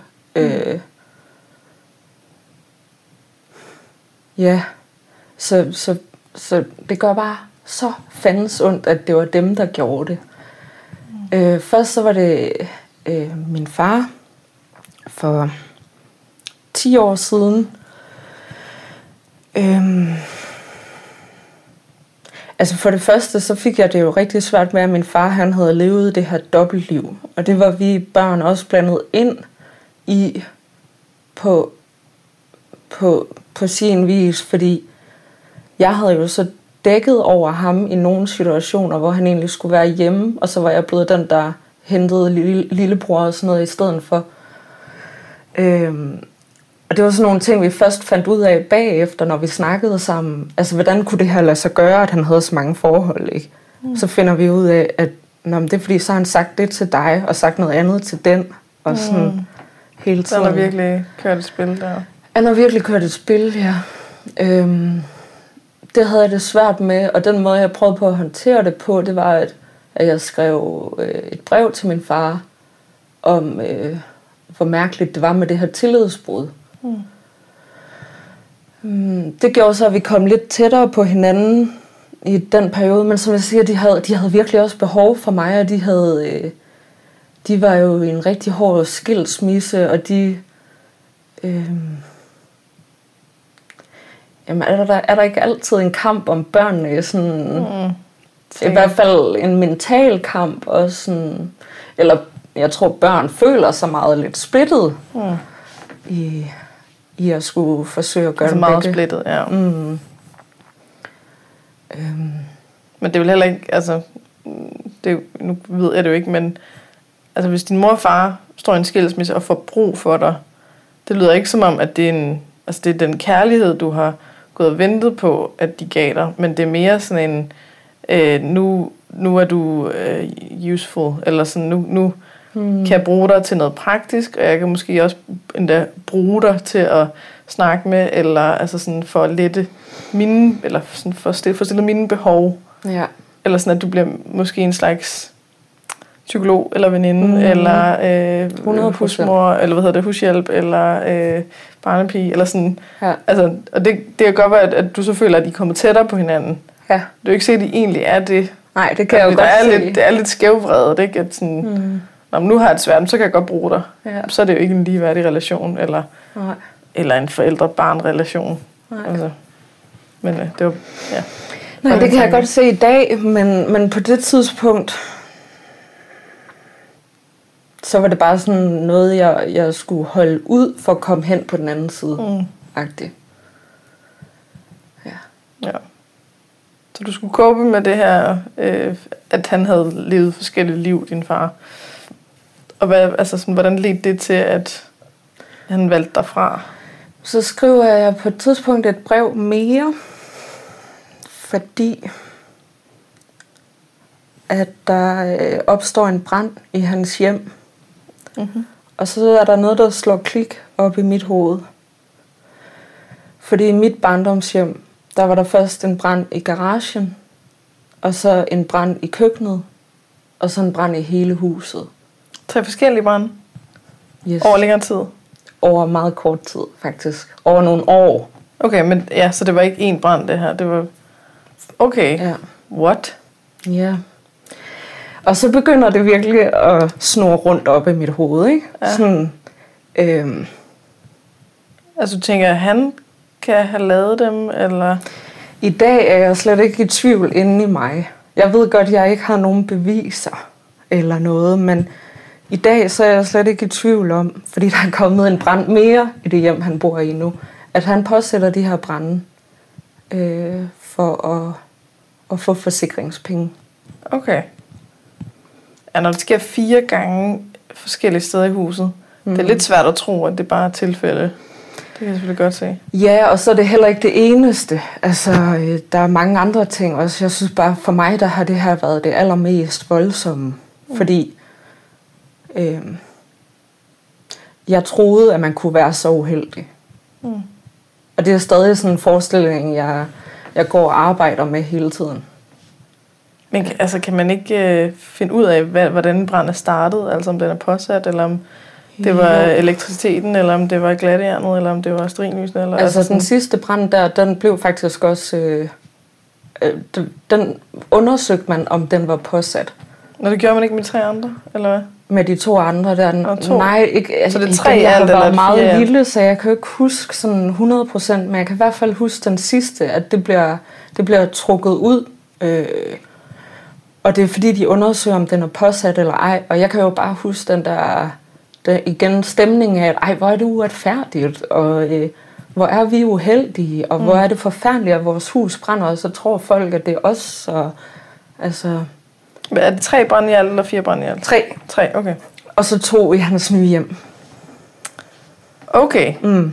Ja, så det gør bare så fandens ondt, at det var dem, der gjorde det. Først så var det min far for 10 år siden. Altså for det første, så fik jeg det jo rigtig svært med, at min far han havde levet det her dobbeltliv. Og det var vi børn også blandet ind i på sin vis, fordi jeg havde jo så dækket over ham i nogle situationer, hvor han egentlig skulle være hjemme, og så var jeg blevet den, der hentede lillebror og sådan noget i stedet for. Og det var sådan nogle ting, vi først fandt ud af bagefter, når vi snakkede sammen. Altså, hvordan kunne det her lade sig gøre, at han havde så mange forhold, ikke? Så finder vi ud af, at det er fordi, så har han sagt det til dig, og sagt noget andet til den, og sådan hele tiden. Han har virkelig kørt et spil der. Han har virkelig kørt et spil, ja. Det havde jeg det svært med, og den måde, jeg prøvede på at håndtere det på, det var, at jeg skrev et brev til min far, om hvor mærkeligt det var med det her tillidsbrud. Det gjorde så, at vi kom lidt tættere på hinanden i den periode, men som jeg siger, de havde virkelig også behov for mig, og de var jo i en rigtig hård skilsmisse, og jamen er der ikke altid en kamp om børnene, sådan, i hvert fald en mental kamp, og sådan, eller jeg tror børn føler sig meget lidt splittet i at skulle forsøge at gøre det meget splittet, ja. Men det er vel heller ikke, altså, nu ved jeg det jo ikke, men altså, hvis din mor og far står i en skilsmisse og får brug for dig, det lyder ikke som om, at det er den kærlighed, du har gået og ventet på, at de gav dig, men det er mere sådan en, nu er du useful, eller sådan, nu kan jeg bruge dig til noget praktisk, og jeg kan måske også endda bruge dig til at snakke med, eller altså sådan for at lette mine, eller sådan for at stille mine behov. Ja. Eller sådan, at du bliver måske en slags psykolog, eller veninde, eller husmor, eller hushjælp, eller barnepige, eller sådan. Ja. Altså, og det kan godt være, at du så føler, at de kommer tættere på hinanden. Ja. Det er jo ikke sikkert, at de egentlig er det. Nej, det kan jeg jo godt se. Det er lidt skævvredet, ikke? At sådan, når nu har jeg et svært, så kan jeg godt bruge dig. Ja. Så er det jo ikke en ligeværdig relation, eller en forældre-barn-relation. Altså, men det var, ja. Nej, det kan jeg godt se i dag, men på det tidspunkt, så var det bare sådan noget, jeg skulle holde ud for at komme hen på den anden side. Agtigt. Ja. Så du skulle cope med det her, at han havde levet forskellige liv, din far. Og hvordan ledte det til, at han valgte dig fra? Så skriver jeg på et tidspunkt et brev mere, fordi at der opstår en brand i hans hjem. Og så er der noget, der slår klik op i mit hoved. Fordi i mit barndomshjem, der var der først en brand i garagen, og så en brand i køkkenet, og så en brand i hele huset. 3 forskellige brande? Yes. Over længere tid? Over meget kort tid, faktisk. Over nogle år. Okay, men ja, så det var ikke én brand, det her. Det var... Okay. Ja. What? Ja. Og så begynder det virkelig at snurre rundt op i mit hoved, ikke? Ja. Sådan, altså, du tænker, at han kan have lavet dem, eller... I dag er jeg slet ikke i tvivl inde i mig. Jeg ved godt, at jeg ikke har nogen beviser eller noget, men i dag så er jeg slet ikke i tvivl om, fordi der er kommet en brand mere i det hjem, han bor i nu, at han påsætter de her brande for at få forsikringspenge. Okay. Ja, når det sker 4 gange forskellige steder i huset, det er lidt svært at tro, at det bare er tilfælde. Det kan jeg selvfølgelig godt se. Ja, og så er det heller ikke det eneste. Altså, der er mange andre ting også. Jeg synes bare, for mig, der har det her været det allermest voldsomme. Fordi jeg troede, at man kunne være så uheldig. Og det er stadig sådan en forestilling, jeg går og arbejder med hele tiden. Men altså, kan man ikke finde ud af, hvordan branden er startet? Altså om den er påsat, eller om det var elektriciteten, eller om det var glatterjernet, eller om det var stearinlysene? Eller altså den sidste brand der, den blev faktisk også... den undersøgte man, om den var påsat. Nå, det gjorde man ikke med 3 andre, eller hvad? Med de 2 andre der. Nej, ikke, så det er 3 jeg alt, var meget lille, så jeg kan jo ikke huske sådan 100%, men jeg kan i hvert fald huske den sidste, at det bliver trukket ud. Og det er fordi, de undersøger, om den er påsat eller ej. Og jeg kan jo bare huske den der igen stemning af, at hvor er det uretfærdigt, og hvor er vi uheldige, og hvor er det forfærdeligt, at vores hus brænder, og så tror folk, at det er os. Og, altså... Er det 3 brand i alt, eller 4 brand i alt? 3, okay. Og så 2 i hans nye hjem. Okay.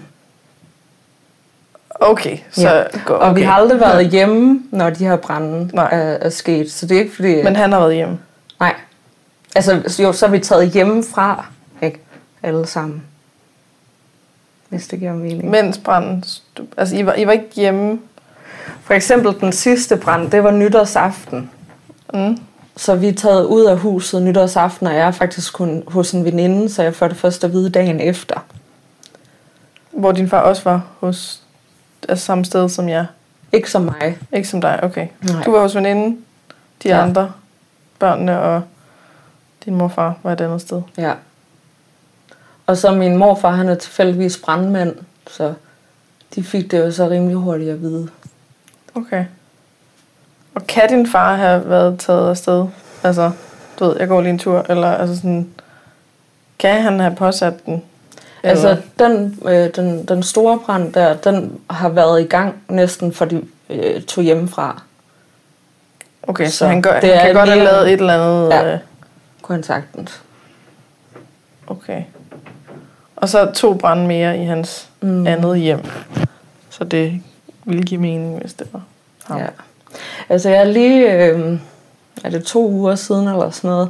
Okay, så ja. Okay. Og vi har aldrig været hjemme, når de her brande er sket. Så det er ikke fordi... Men han har været hjemme? Nej. Altså, jo, så er vi taget hjemmefra, ikke? Alle sammen. Hvis det giver mening. Mens branden... Altså, I var ikke hjemme? For eksempel den sidste brand, det var nytårsaften. Så vi er taget ud af huset nytårsaften, og jeg er faktisk kun hos en veninde, så jeg får det først at vide dagen efter. Hvor din far også var hos altså samme sted som jeg? Ikke som mig. Ikke som dig, okay. Nej. Du var hos veninde, de andre, børnene og din morfar var et andet sted. Ja. Og så min morfar, han er tilfældigvis brandmand, så de fik det jo så rimelig hurtigt at vide. Okay. Og kan din far have været taget afsted? Altså, du ved, jeg går lige en tur, eller altså sådan, kan han have påsat den? Altså, den store brand der, den har været i gang næsten, for de tog hjemmefra. Okay, så han kan godt have lavet et eller andet... Ja, kontaktens. Okay. Og så 2 brande mere i hans andet hjem. Så det ville give mening, hvis det var ham. Ja. Altså, jeg er lige... er det 2 uger siden eller sådan noget,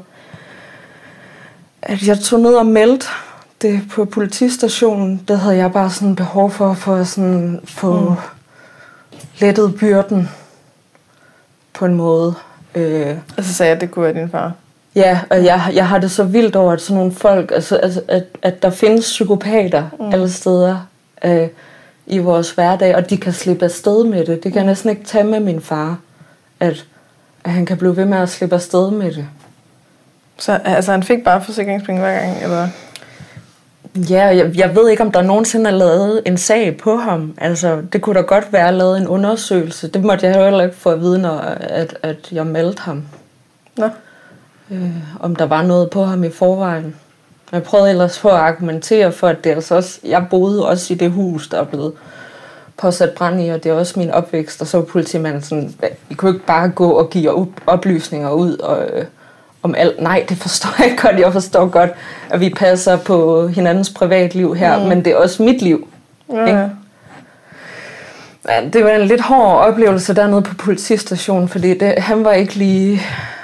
at jeg tog ned og meldte det på politistationen. Der havde jeg bare sådan behov for at få lettet byrden på en måde. Altså sagde jeg, at det kunne være din far? Ja, og jeg har det så vildt over, at sådan nogle folk, altså at der findes psykopater alle steder i vores hverdag, og de kan slippe afsted med det. Det kan jeg næsten ikke tage med min far, at han kan blive ved med at slippe afsted med det. Så altså, han fik bare forsikringspenge hver gang, eller? Ja, jeg ved ikke, om der nogensinde er lavet en sag på ham. Altså, det kunne da godt være lavet en undersøgelse. Det måtte jeg heller ikke få at vide, når at jeg meldte ham. Nå. Om der var noget på ham i forvejen. Jeg prøvede ellers på at argumentere for, at det altså også... Jeg boede også i det hus, der er blevet påsat brand i, og det er også min opvækst. Og så var politimanden sådan, I kunne ikke bare gå og give oplysninger ud om alt. Nej, det forstår jeg godt. Jeg forstår godt, at vi passer på hinandens privatliv her, men det er også mit liv. Ja. Ikke? Ja, det var en lidt hård oplevelse dernede på politistationen, fordi han var ikke lige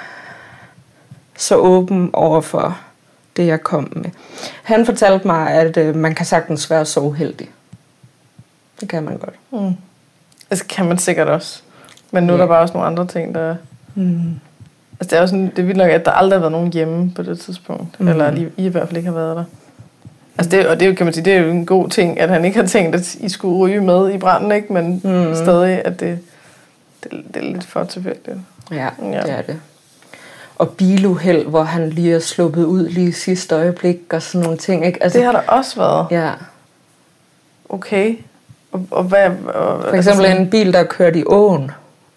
så åben over for det, jeg kom med. Han fortalte mig, at man kan sagtens være så uheldig. Det kan man godt. Altså kan man sikkert også. Men nu er der bare også nogle andre ting, der... Altså det er jo sådan, det er vildt nok, at der aldrig har været nogen hjemme på det tidspunkt. Eller at I i hvert fald ikke har været der. Altså det kan man sige, det er jo en god ting, at han ikke har tænkt, at I skulle ryge med i branden, ikke? Men stadig, at det er lidt for tilfældigt. Ja, det er det. Og biluheld, hvor han lige er sluppet ud lige i sidste øjeblik og sådan nogle ting, ikke? Altså, det har der også været? Ja. Okay. Og hvad... For eksempel en bil, der kørte i åen.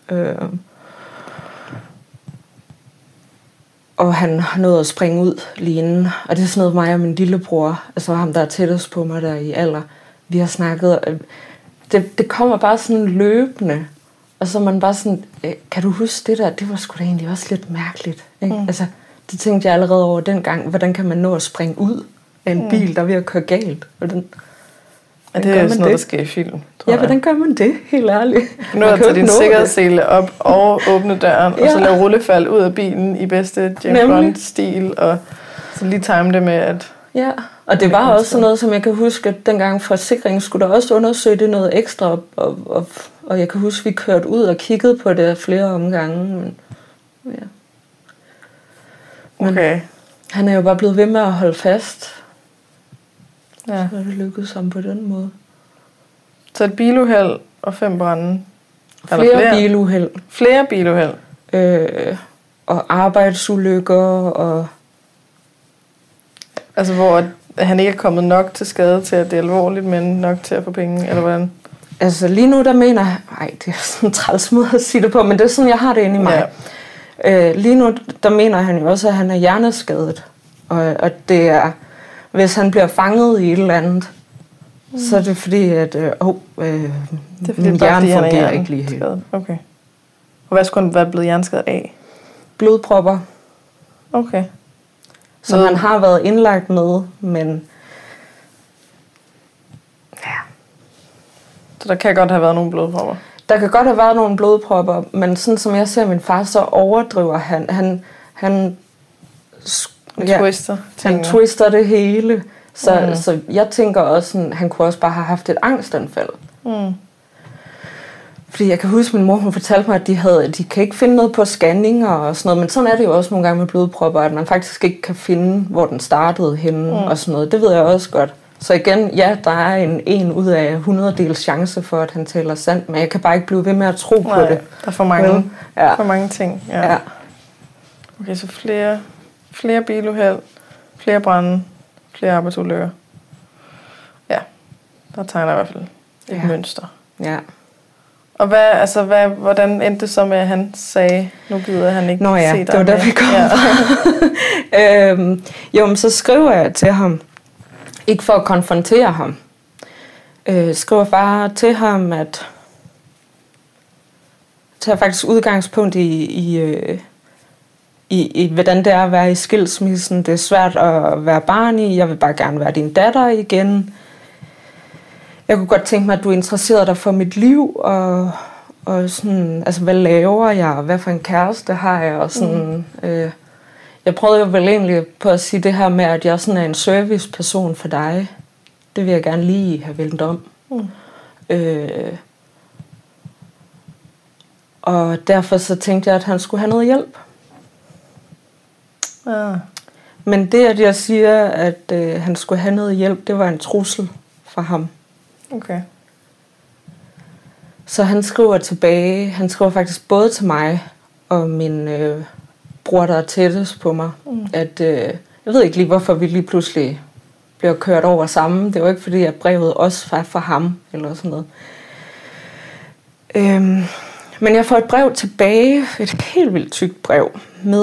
Og han nåede at springe ud lige inden. Og det er sådan noget, mig og min lillebror, altså ham, der er tættest på mig der i alder, vi har snakket. Det kommer bare sådan løbende. Og så er man bare sådan, kan du huske det der? Det var sgu da egentlig også lidt mærkeligt. Ikke? Altså, det tænkte jeg allerede over dengang. Hvordan kan man nå at springe ud af en bil, der er ved at køre galt? Hvordan det er sådan noget, der sker i film, tror jeg. Hvordan gør man det? Helt ærligt. Nu at tage din sikkerhedssele op og åbne døren, og så lave rullefald ud af bilen i bedste James Bond-stil, og så lige time det med, at... Ja, og det var også sådan noget, som jeg kan huske, at dengang forsikringen skulle der også undersøge det noget ekstra, og jeg kan huske, at vi kørte ud og kiggede på det flere omgange. Men okay. Han er jo bare blevet ved med at holde fast. Ja. Så er det lykkedes ham på den måde. Så et biluheld og 5 brande. Flere biluheld. Flere biluheld. Og arbejdsulykker og... Altså hvor han ikke er kommet nok til skade til, at det er alvorligt, men nok til at få penge, eller hvordan? Altså lige nu, der mener jeg... Ej, det er sådan en træls måde at sige det på, men det er sådan, jeg har det inde i mig. Ja. Lige nu, der mener han jo også, at han er hjerneskadet. Og det er... Hvis han bliver fanget i et eller andet, så er det fordi, at min hjerne fungerer ikke lige helt. Okay. Og hvad skulle han være blevet hjerneskadet af? Blodpropper. Okay. Så han har været indlagt med, men... Ja. Så der kan godt have været nogle blodpropper? Der kan godt have været nogle blodpropper, men sådan som jeg ser min far, så overdriver han han twister det hele. Så jeg tænker også, sådan, han kunne også bare have haft et angstanfald. Fordi jeg kan huske, min mor hun fortalte mig, at de kan ikke finde noget på scanninger og sådan noget. Men sådan er det jo også nogle gange med blodpropper, at man faktisk ikke kan finde, hvor den startede henne og sådan noget. Det ved jeg også godt. Så igen, ja, der er en ud af 100 dels chance for, at han taler sandt, men jeg kan bare ikke blive ved med at tro på det. Der er for mange ting. Ja. Okay, så flere biluheld, flere brande, flere arbejdsulykker. Ja, der tegner i hvert fald et mønster. Ja. Og hvordan endte det så med, at han sagde, nu gider han ikke se dig? Det var der, vi kom. Ja. Men så skriver jeg til ham, ikke for at konfrontere ham, skriver bare til ham, at tager faktisk udgangspunkt i hvordan det er at være i skilsmissen. Det er svært at være barn i. Jeg vil bare gerne være din datter igen. Jeg kunne godt tænke mig, at du interesserede dig for mit liv, og sådan, altså, hvad laver jeg, og hvad for en kæreste har jeg, og sådan. Jeg prøvede jo vel egentlig på at sige det her med, at jeg sådan er en serviceperson for dig. Det vil jeg gerne lige have vendt om. Og derfor så tænkte jeg, at han skulle have noget hjælp. Men det, at jeg siger, at han skulle have noget hjælp, det var en trussel fra ham. Okay. Så han skriver tilbage. Han skriver faktisk både til mig og min bror, der er tættest på mig, at jeg ved ikke lige, hvorfor vi lige pludselig bliver kørt over sammen. Det var ikke fordi, at brevet også var fra ham eller sådan noget. Men jeg får et brev tilbage, et helt vildt tykt brev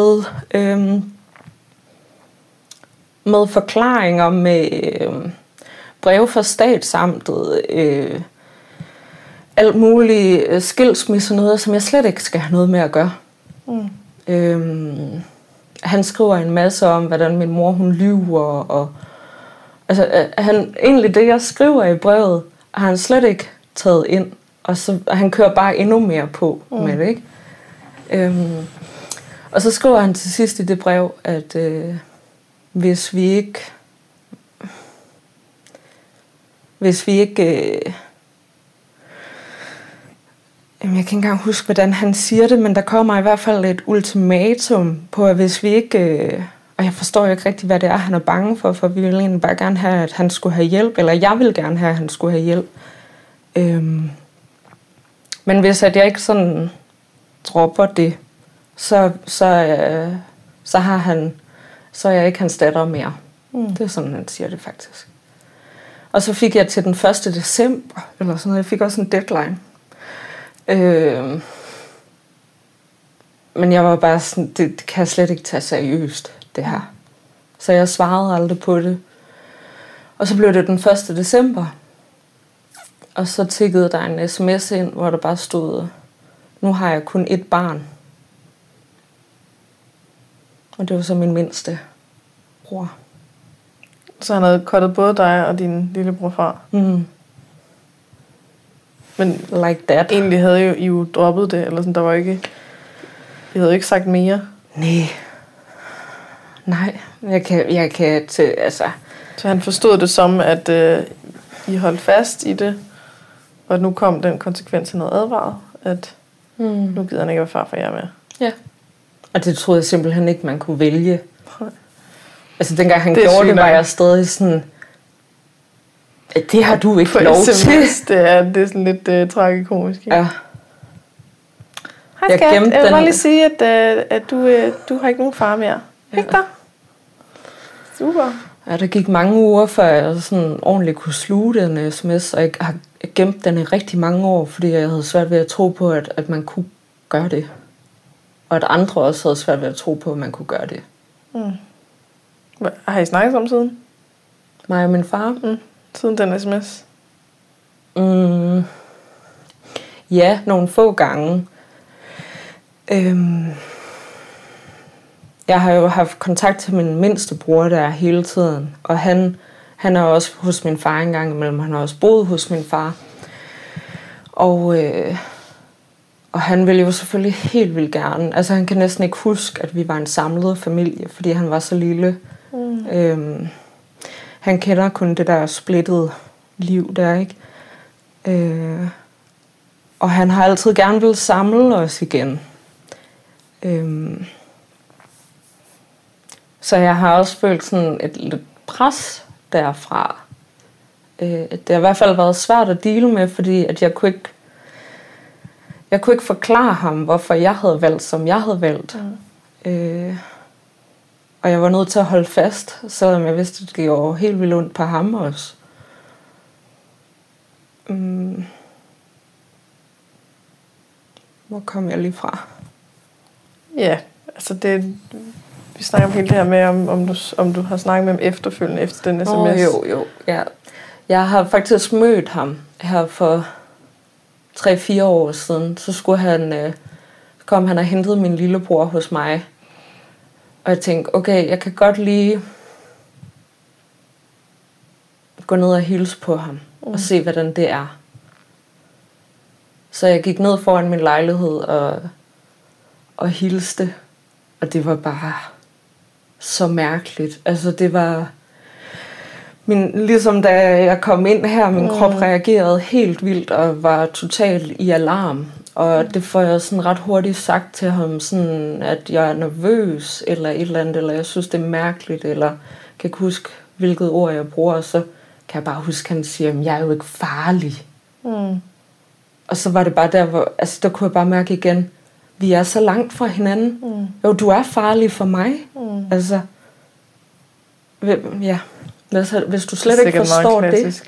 med forklaringer, med breve fra statsamtet, alt muligt skilsmisse, noget, som jeg slet ikke skal have noget med at gøre. Han skriver en masse om, hvordan min mor hun lyver, og altså, egentlig det, jeg skriver i brevet, har han slet ikke taget ind, og så han kører bare endnu mere på med det, ikke? Og så skriver han til sidst i det brev, at hvis vi ikke jeg kan ikke engang huske, hvordan han siger det, men der kommer i hvert fald et ultimatum på, at hvis vi ikke, og jeg forstår jo ikke rigtig, hvad det er, han er bange for vi vil egentlig bare gerne have, at han skulle have hjælp, eller jeg vil gerne have, at han skulle have hjælp. Men hvis at jeg ikke sådan dropper det, så er jeg ikke hans datter mere. Det er sådan, han siger det faktisk. Og så fik jeg til den 1. december, eller sådan noget, jeg fik også en deadline. Men jeg var bare sådan, det kan jeg slet ikke tage seriøst, det her. Så jeg svarede aldrig på det. Og så blev det den 1. december. Og så tikkede der en sms ind, hvor der bare stod, nu har jeg kun ét barn. Og det var så min mindste bror. Så han havde kottet både dig og din lillebror fra? Men like that. Egentlig havde I jo droppet det, eller sådan, der var ikke... I havde ikke sagt mere? Nej, jeg kan til, altså... Så han forstod det som, at I holdt fast i det, og nu kom den konsekvens, han havde advaret, at nu gider han ikke være far for jer med. Ja. Og det troede jeg simpelthen ikke, man kunne vælge. Altså dengang han det gjorde det, var jeg stadig sådan... Det har du ikke lov til. Det er sådan lidt tragikomisk. Ja. Hej skat, jeg vil bare lige sige, at du har ikke nogen far mere. Ikke der? Super. Ja, der gik mange uger, før jeg sådan ordentligt kunne sluge den sms, og jeg har gemt den i rigtig mange år, fordi jeg havde svært ved at tro på, at man kunne gøre det. Og at andre også havde svært ved at tro på, at man kunne gøre det. Har I snakket om siden? Mig og min far? Siden den sms? Ja, nogle få gange. Jeg har jo haft kontakt til min mindste bror der hele tiden, og han er også hos min far en gang imellem. Han har også boet hos min far. Og han ville jo selvfølgelig helt vildt gerne. Altså han kan næsten ikke huske, at vi var en samlet familie, fordi han var så lille. Han kender kun det der splittede liv der, ikke? Og han har altid gerne vil samle os igen. Så jeg har også følt sådan et lidt pres derfra. Det har i hvert fald været svært at deale med, fordi at jeg kunne ikke forklare ham, hvorfor jeg havde valgt, som jeg havde valgt. Og jeg var nødt til at holde fast, selvom jeg vidste, at det gjorde helt vildt ondt på ham også. Hvor kom jeg lige fra? Ja, altså vi snakker om hele det her med, om du har snakket med ham efterfølgende efter den sms. Jo. Ja. Jeg har faktisk mødt ham her for 3-4 år siden. Så kom han og hentede min lillebror hos mig. Og jeg tænkte, okay, jeg kan godt lige gå ned og hilse på ham. Og se, hvordan det er. Så jeg gik ned foran min lejlighed og hilste. Og det var bare så mærkeligt. Altså det var... Ligesom da jeg kom ind her, min krop reagerede helt vildt og var totalt i alarm. Og det får jeg sådan ret hurtigt sagt til ham, sådan at jeg er nervøs eller et eller andet, eller jeg synes det er mærkeligt, eller kan ikke huske, hvilket ord jeg bruger. Og så kan jeg bare huske, at han siger, at jeg er jo ikke farlig. Og så var det bare der, hvor der kunne jeg bare mærke igen, vi er så langt fra hinanden. Jo, du er farlig for mig. Altså, ja. Hvis du slet ikke forstår det,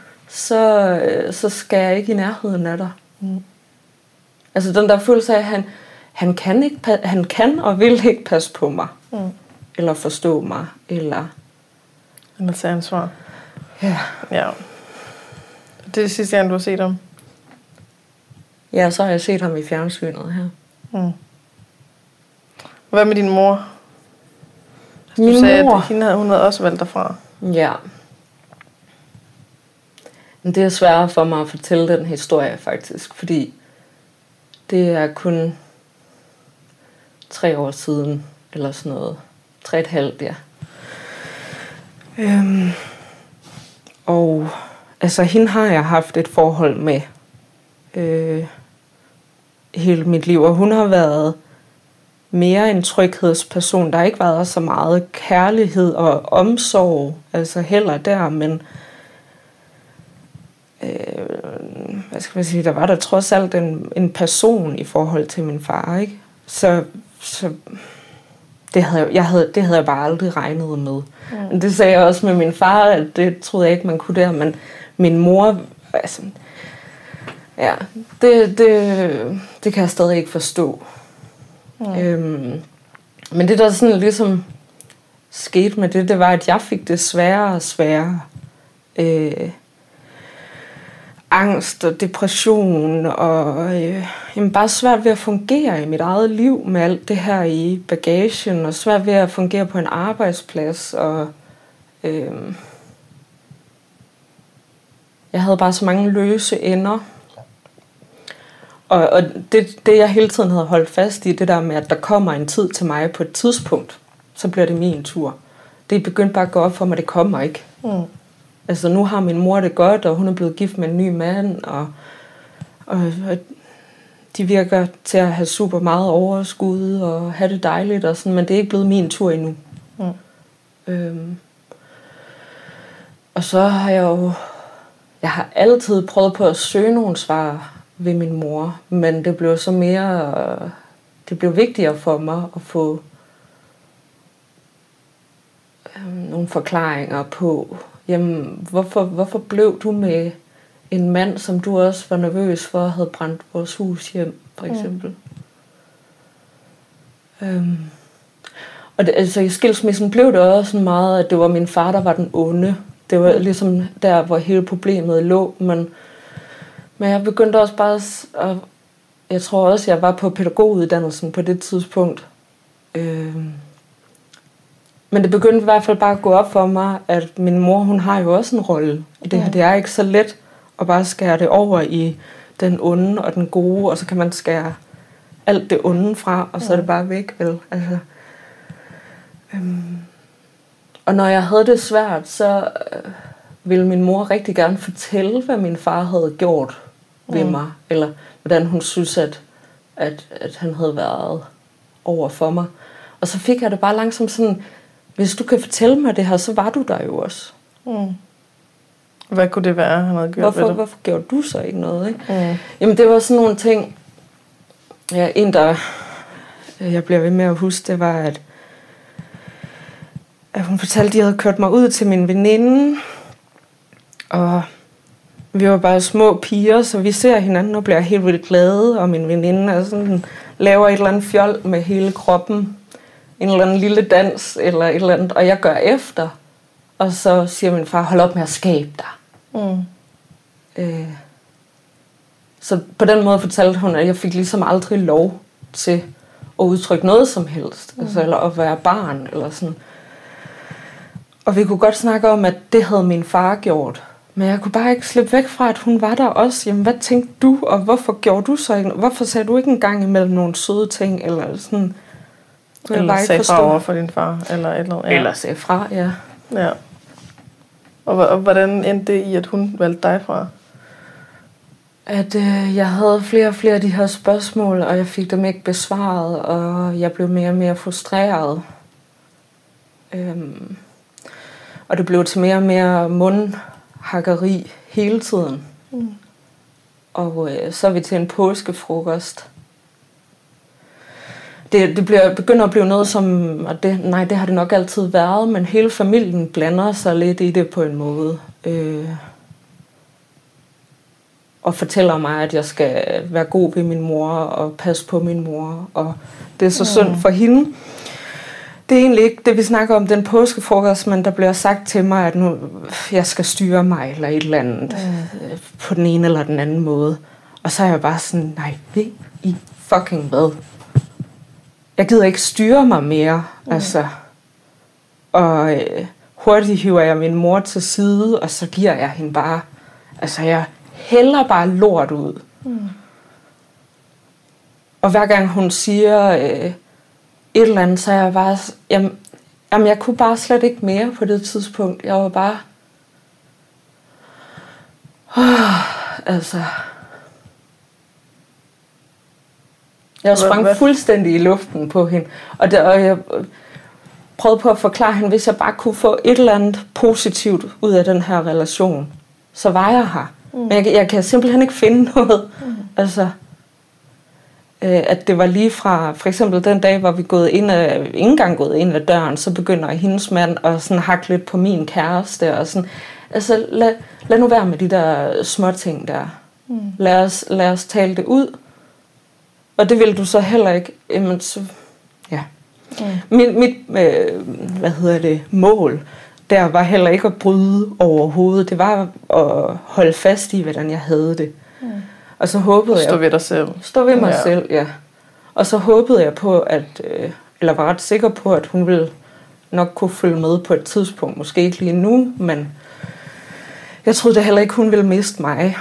så skal jeg ikke i nærheden af dig. Altså den der følelse af, at han kan og vil ikke passe på mig. Eller forstå mig. Eller tage ansvar. Ja. Det er det sidste gang, du har set ham? Ja, så har jeg set ham i fjernsynet her. Hvad med din mor? Du sagde, at hun havde også valgt dig fra. Ja. Men det er sværere for mig at fortælle den historie faktisk, fordi det er kun 3 år siden, eller sådan noget. 3,5, ja. Og altså, hende har jeg haft et forhold med hele mit liv, og hun har været mere en tryghedsperson. Der har ikke været så meget kærlighed og omsorg, altså heller der, men hvad skal man sige, der var der trods alt en person i forhold til min far, ikke? Så det havde jeg bare aldrig regnet med. Men det sagde jeg også med min far, at det troede jeg ikke, man kunne der, men min mor, altså, ja, det kan jeg stadig ikke forstå. Men det der sådan ligesom skete med det var, at jeg fik det sværere og sværere. Angst og depression og bare svært ved at fungere i mit eget liv med alt det her i bagagen, og svært ved at fungere på en arbejdsplads, og jeg havde bare så mange løse ender. Og det jeg hele tiden havde holdt fast i, det der med, at der kommer en tid til mig på et tidspunkt, så bliver det min tur. Det begyndte bare at gå op for mig, det kommer ikke. Altså nu har min mor det godt, og hun er blevet gift med en ny mand, og de virker til at have super meget overskud og have det dejligt og sådan, men det er ikke blevet min tur endnu. Og så har jeg har altid prøvet på at søge nogle svar ved min mor, men det blev så mere, det blev vigtigere for mig at få nogle forklaringer på, jamen, hvorfor blev du med en mand, som du også var nervøs for, havde brændt vores hus hjem, for eksempel. Og det, altså, i skilsmissen blev det også sådan meget, at det var min far, der var den onde. Det var ligesom der, hvor hele problemet lå, men jeg begyndte også bare at... Jeg tror også, jeg var på pædagoguddannelsen på det tidspunkt. Men det begyndte i hvert fald bare at gå op for mig, at min mor, hun har jo også en rolle i det her. Det er ikke så let at bare skære det over i den onde og den gode, og så kan man skære alt det onde fra, og så er det bare væk, vel? Altså, og når jeg havde det svært, så ville min mor rigtig gerne fortælle, hvad min far havde gjort ved mig, eller hvordan hun synes, at han havde været over for mig. Og så fik jeg det bare langsomt sådan, hvis du kan fortælle mig det her, så var du der jo også. Hvad kunne det være, han havde gjort Hvorfor gjorde du så ikke noget, ikke? Jamen, det var sådan nogle ting... Ja, en, der jeg bliver ved med at huske, det var, at hun fortalte, at de havde kørt mig ud til min veninde, og vi var bare små piger, så vi ser hinanden og bliver helt vildt glade, og min veninde er sådan, laver et eller andet fjol med hele kroppen, en eller anden lille dans, eller et eller andet, og jeg gør efter, og så siger min far, hold op med at skabe dig. Så på den måde fortalte hun, at jeg fik ligesom aldrig lov til at udtrykke noget som helst, altså, eller at være barn, eller sådan. Og vi kunne godt snakke om, at det havde min far gjort, men jeg kunne bare ikke slippe væk fra, at hun var der også. Jamen, hvad tænkte du, og hvorfor gjorde du så ikke? Hvorfor sagde du ikke engang imellem nogle søde ting, eller sådan? Eller sagde fra over for din far, eller et eller andet. Ja. Eller sagde fra, ja. Ja. Og hvordan endte det i, at hun valgte dig fra? At jeg havde flere og flere af de her spørgsmål, og jeg fik dem ikke besvaret, og jeg blev mere og mere frustreret. Og det blev til mere og mere mundhakkeri hele tiden. Og så er vi til en påskefrokost. Det begynder at blive noget som, og det har det nok altid været, men hele familien blander sig lidt i det på en måde. Og fortæller mig, at jeg skal være god ved min mor og passe på min mor, og det er så synd for hende. Det er egentlig ikke det, vi snakker om, den påskefrokost, men der bliver sagt til mig, at nu jeg skal styre mig, eller et eller andet, på den ene eller den anden måde. Og så er jeg bare sådan, nej, ved I fucking hvad? Jeg gider ikke styre mig mere, altså. Og hurtigt hiver jeg min mor til side, og så giver jeg hende bare, altså jeg hælder bare lort ud. Og hver gang hun siger et eller andet, så er jeg bare, jamen jeg kunne bare slet ikke mere på det tidspunkt. Jeg var bare, altså, jeg sprang fuldstændig i luften på hende, og jeg prøvede på at forklare hende, hvis jeg bare kunne få et eller andet positivt ud af den her relation, så var jeg her. Men jeg kan simpelthen ikke finde noget. Altså, at det var lige fra, for eksempel den dag, hvor vi ikke engang gået ind ad døren, så begynder hendes mand at sådan hakke lidt på min kæreste, og sådan, altså lad nu være med de der små ting der. Lad os tale det ud. Og det vil du så heller ikke. Jamen, så, ja. Mit mål der var heller ikke at bryde overhovedet. Det var at holde fast i, hvordan jeg havde det. Og så håbede jeg... Stå ved dig selv. Stå ved mig selv, ja. Og så håbede jeg på, at... eller var ret sikker på, at hun ville nok kunne følge med på et tidspunkt. Måske ikke lige nu, men... Jeg troede da heller ikke, hun ville miste mig.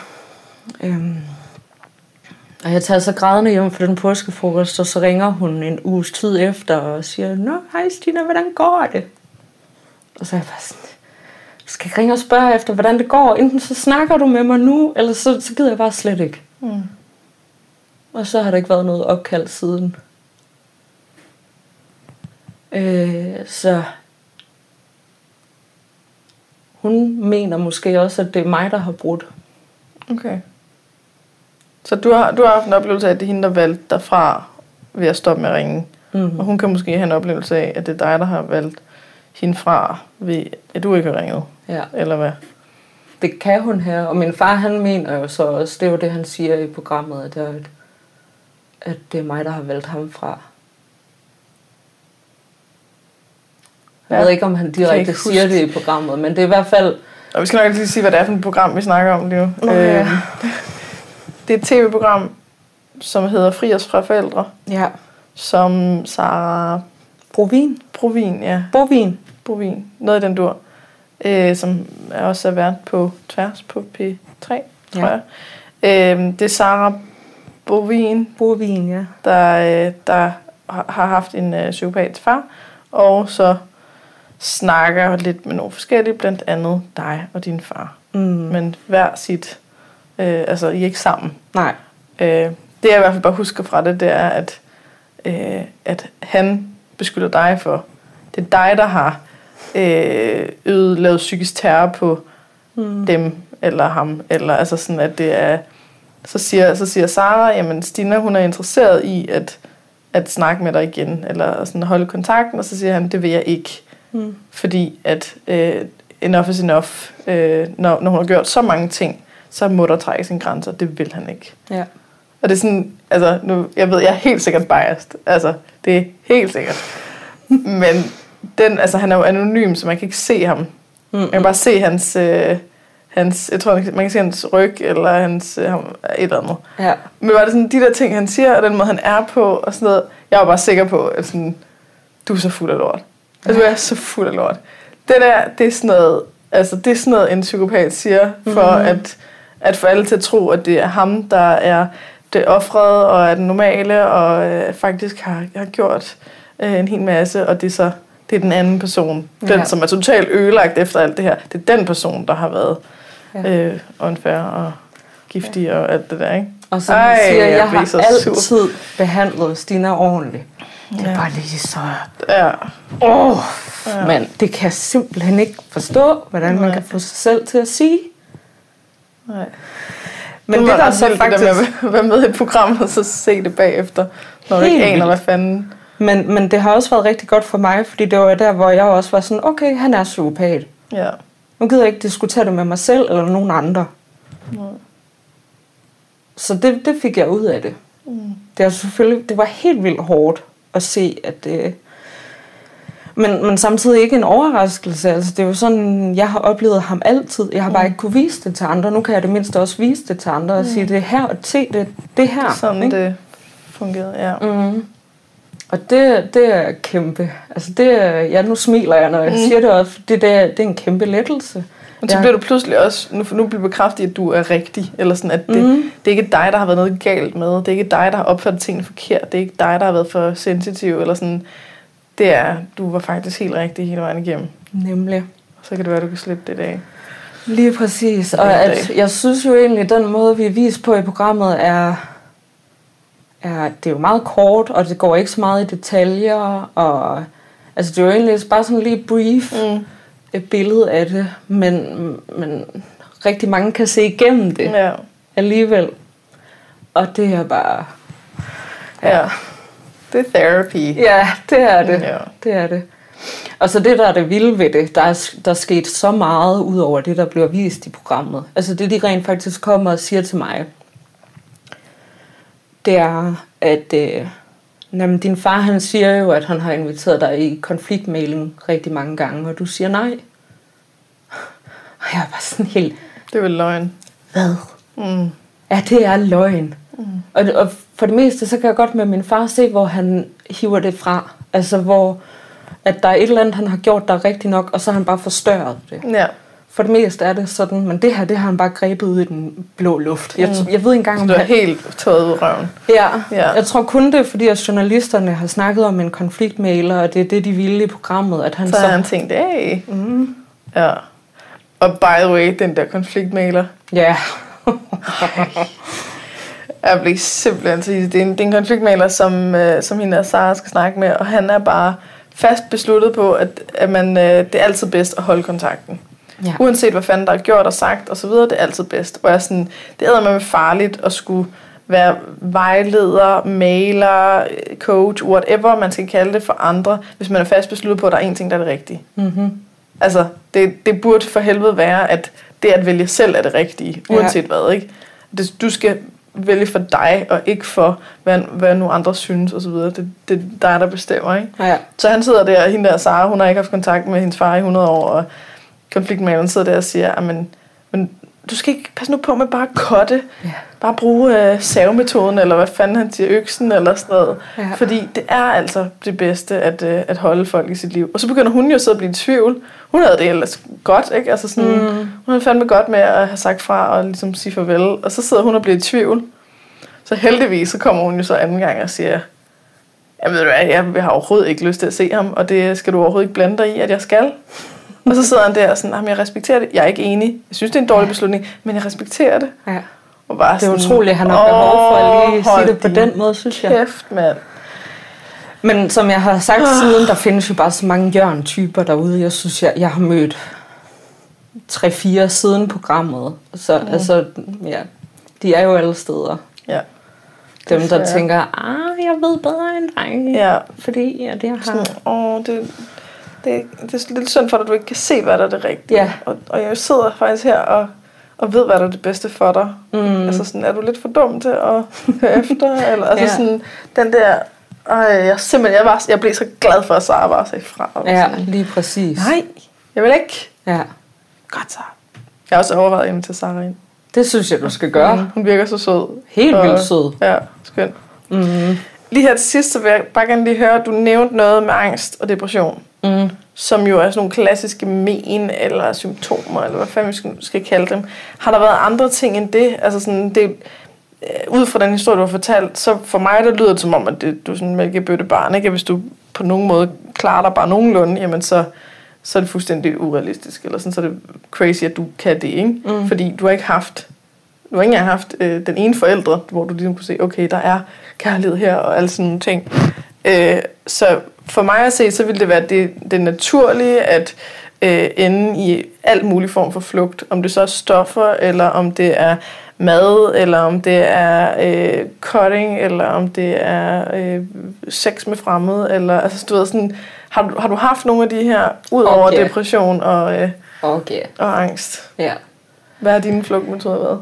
Og jeg tager så grædende hjem for den påskefrokost, og så ringer hun en uges tid efter og siger, nå, hej Stina, hvordan går det? Og så er jeg bare sådan, skal jeg ringe og spørge efter, hvordan det går? Enten så snakker du med mig nu, eller så gider jeg bare slet ikke. Og så har der ikke været noget opkald siden. Så hun mener måske også, at det er mig, der har brudt. Okay. Så du har haft en oplevelse af, at det er hende, der valgte dig fra ved at stoppe med at ringe. Og hun kan måske have en oplevelse af, at det er dig, der har valgt hende fra ved, at du ikke har ringet. Ja. Eller hvad? Det kan hun have. Og min far, han mener jo så også, det er jo det, han siger i programmet, at det er mig, der har valgt ham fra. Jeg ved ikke, om han direkte siger det i programmet, men det er i hvert fald... Og vi skal nok lige sige, hvad det er for et program, vi snakker om lige nu. Okay. Det er et tv-program, som hedder Fri os fra forældre. Ja. Som Sara Brovin, ja. Brovin. Noget i den dur. Som er også vært på Tværs på P3, tror jeg. Det er Sara Brovin, ja. Der har haft en psykopatisk far, og så snakker lidt med nogle forskellige, blandt andet dig og din far. Men hver sit, altså I er ikke sammen. Nej. Det jeg i hvert fald bare husker fra det, det er, at han beskylder dig for, det er dig, der har lavet psykisk terror på dem eller ham, eller altså sådan, at det er, så siger Sara, jamen Stina, hun er interesseret i at snakke med dig igen, eller sådan holde kontakten, og så siger han, det vil jeg ikke, fordi at enough is enough, når hun har gjort så mange ting, så må der trække sine grænser, det vil han ikke. Ja. Og det er sådan, altså, nu, jeg er helt sikkert biased, altså, det er helt sikkert, men han er jo anonym, så man kan ikke se ham. Man kan bare se hans jeg tror, man kan se hans ryg, eller hans et eller andet. Ja. Men var det sådan, de der ting, han siger, og den måde, han er på, og sådan noget, jeg var bare sikker på, at sådan, du er så fuld af lort. Altså, du er så fuld af lort. Det er sådan noget, altså, det er sådan noget, en psykopat siger, for at få alle til at tro, at det er ham, der er det ofrede, og er den normale, og faktisk har gjort en hel masse, og det er den anden person, den som er totalt ødelagt efter alt det her. Det er den person, der har været unfair og giftig og alt det der, ikke? Og som han siger, jeg har altid behandlet Stina ordentligt. Det er bare lige så... Ja. Men det kan jeg simpelthen ikke forstå, hvordan man kan få sig selv til at sige. Nej. Men det der så faktisk... at være med i programmet, og så se det bagefter, når du ikke aner, hvad fanden... Men det har også været rigtig godt for mig, fordi det var der, hvor jeg også var sådan, okay, han er psykopat. Ja. Nu gider jeg ikke diskutere det med mig selv eller nogen andre. Så det fik jeg ud af det. Det var helt vildt hårdt at se, at det... Men samtidig ikke en overraskelse. Altså, det er jo sådan, jeg har oplevet ham altid. Jeg har bare ikke kunne vise det til andre. Nu kan jeg det mindste også vise det til andre og sige, det her, og se det her. Sådan ikke? Det fungerede, ja. Og det er kæmpe. Altså nu smiler jeg, når jeg siger det også. Det er en kæmpe lettelse. Men så bliver du pludselig også, nu bliver bekræftet, at du er rigtig. Eller sådan, at det er ikke dig, der har været noget galt med. Det er ikke dig, der har opfattet tingene forkert. Det er ikke dig, der har været for sensitiv. Eller sådan. Det er, du var faktisk helt rigtig hele vejen igennem. Nemlig. Så kan det være, at du kan slippe det i dag. Lige præcis. Og jeg synes jo egentlig, at den måde, vi er vist på i programmet, det er jo meget kort, og det går ikke så meget i detaljer, og altså det er jo egentlig bare sådan lige brief et billede af det, men rigtig mange kan se igennem det alligevel, og det er bare det er therapy. Ja, det er det. Ja. Det er det. Og så det, der er det vilde ved det, der er sket så meget ud over det, der bliver vist i programmet. Altså det, de rent faktisk kommer og siger til mig, det er, at din far, han siger jo, at han har inviteret dig i konfliktmægling rigtig mange gange, og du siger nej. Og jeg er bare sådan helt... Det er vel løgn. Hvad? Ja, det er løgn. Og for det meste, så kan jeg godt med min far se, hvor han hiver det fra. Altså, hvor at der er et eller andet, han har gjort, der er rigtigt nok, og så har han bare forstørret det. Ja. For det meste er det sådan, men det her, det har han bare grebet ud i den blå luft. Jeg ved ikke engang, om det er helt tøjet ud røven. Ja, jeg tror kun det er, fordi at journalisterne har snakket om en konfliktmægler, og det er det, de ville i programmet. At han så han tænkte, hey. Ja. Og by the way, den der konfliktmægler. Ja. Jeg bliver simpelthen til det er en konfliktmægler, som hende og Sara skal snakke med, og han er bare fast besluttet på, at det er altid bedst at holde kontakten. Ja. Uanset hvad fanden der er gjort og sagt og så videre, det er altid bedst. Og jeg sådan, det er med farligt at skulle være vejleder, mailer, coach, whatever man skal kalde det for andre, hvis man er fast besluttet på, at der er en ting, der er det rigtige. Altså, det burde for helvede være, at det at vælge selv er det rigtige, uanset hvad, ikke? Du skal vælge for dig, og ikke for, hvad nu andre synes, og så videre. Det er dig, der bestemmer, ikke? Ja. Så han sidder der, og hende der Sara, hun har ikke haft kontakt med hendes far i 100 år, og konfliktmægleren sidder der og siger, men du skal ikke passe nu på med bare at cutte, bare bruge savemetoden, eller hvad fanden han siger, øksen, eller sådan noget. Ja. Fordi det er altså det bedste, at holde folk i sit liv. Og så begynder hun jo så at blive i tvivl. Hun havde det ellers godt, ikke? Altså sådan, hun havde fandme godt med at have sagt fra og ligesom sige farvel. Og så sidder hun og bliver i tvivl. Så heldigvis, så kommer hun jo så anden gang og siger, jeg ved du hvad, jeg har overhovedet ikke lyst til at se ham, og det skal du overhovedet ikke blande dig i, at jeg skal. Og så sidder han der og sådan, jeg respekterer det. Jeg er ikke enig. Jeg synes, det er en dårlig beslutning, men jeg respekterer det. Ja. Og bare det er utroligt, at han har behov for at lige sige det på den måde, synes jeg. Kæft, mand. Men som jeg har sagt siden, der findes jo bare så mange Jørgen-typer derude. Jeg synes, jeg har mødt 3-4 siden programmet. Så altså, ja, de er jo alle steder. Ja. Dem, der tænker, jeg ved bedre end dig. Ja. Fordi det har... Det er lidt synd for dig, at du ikke kan se, hvad der er det rigtige. Ja. Og jeg sidder faktisk her og ved, hvad der er det bedste for dig. Altså sådan, er du lidt for dum til at høre efter? Eller, altså sådan, den der... jeg blev så glad for, at Sara bare sagde fra. Ja, lige præcis. Nej, jeg vil ikke. Ja. Godt så. Jeg har også overvejet at invitere Sara ind. Det synes jeg, du skal gøre. Hun virker så sød. Helt vildt sød. Ja, skønt. Lige her til sidst, så vil jeg bare gerne lige høre, at du nævnte noget med angst og depression. Som jo er sådan nogle klassiske men eller symptomer, eller hvad fanden vi skal kalde dem. Har der været andre ting end det? Altså sådan, det ud fra den historie, du har fortalt, så for mig, der lyder det som om, at du er sådan en mælkebøttebarn, ikke? Hvis du på nogen måde klarer dig bare nogenlunde, jamen så er det fuldstændig urealistisk, eller sådan, så er det crazy, at du kan det, ikke? Fordi du har ikke engang haft den ene forældre, hvor du ligesom kunne se, okay, der er kærlighed her, og alle sådan nogle ting. Så for mig at se, så vil det være det naturlige, at ende i alt mulig form for flugt. Om det så er stoffer, eller om det er mad, eller om det er cutting, eller om det er sex med fremmede, eller altså du ved sådan, har du haft nogle af de her ud over depression og angst? Ja. Hvad har dine flugtmetoder været?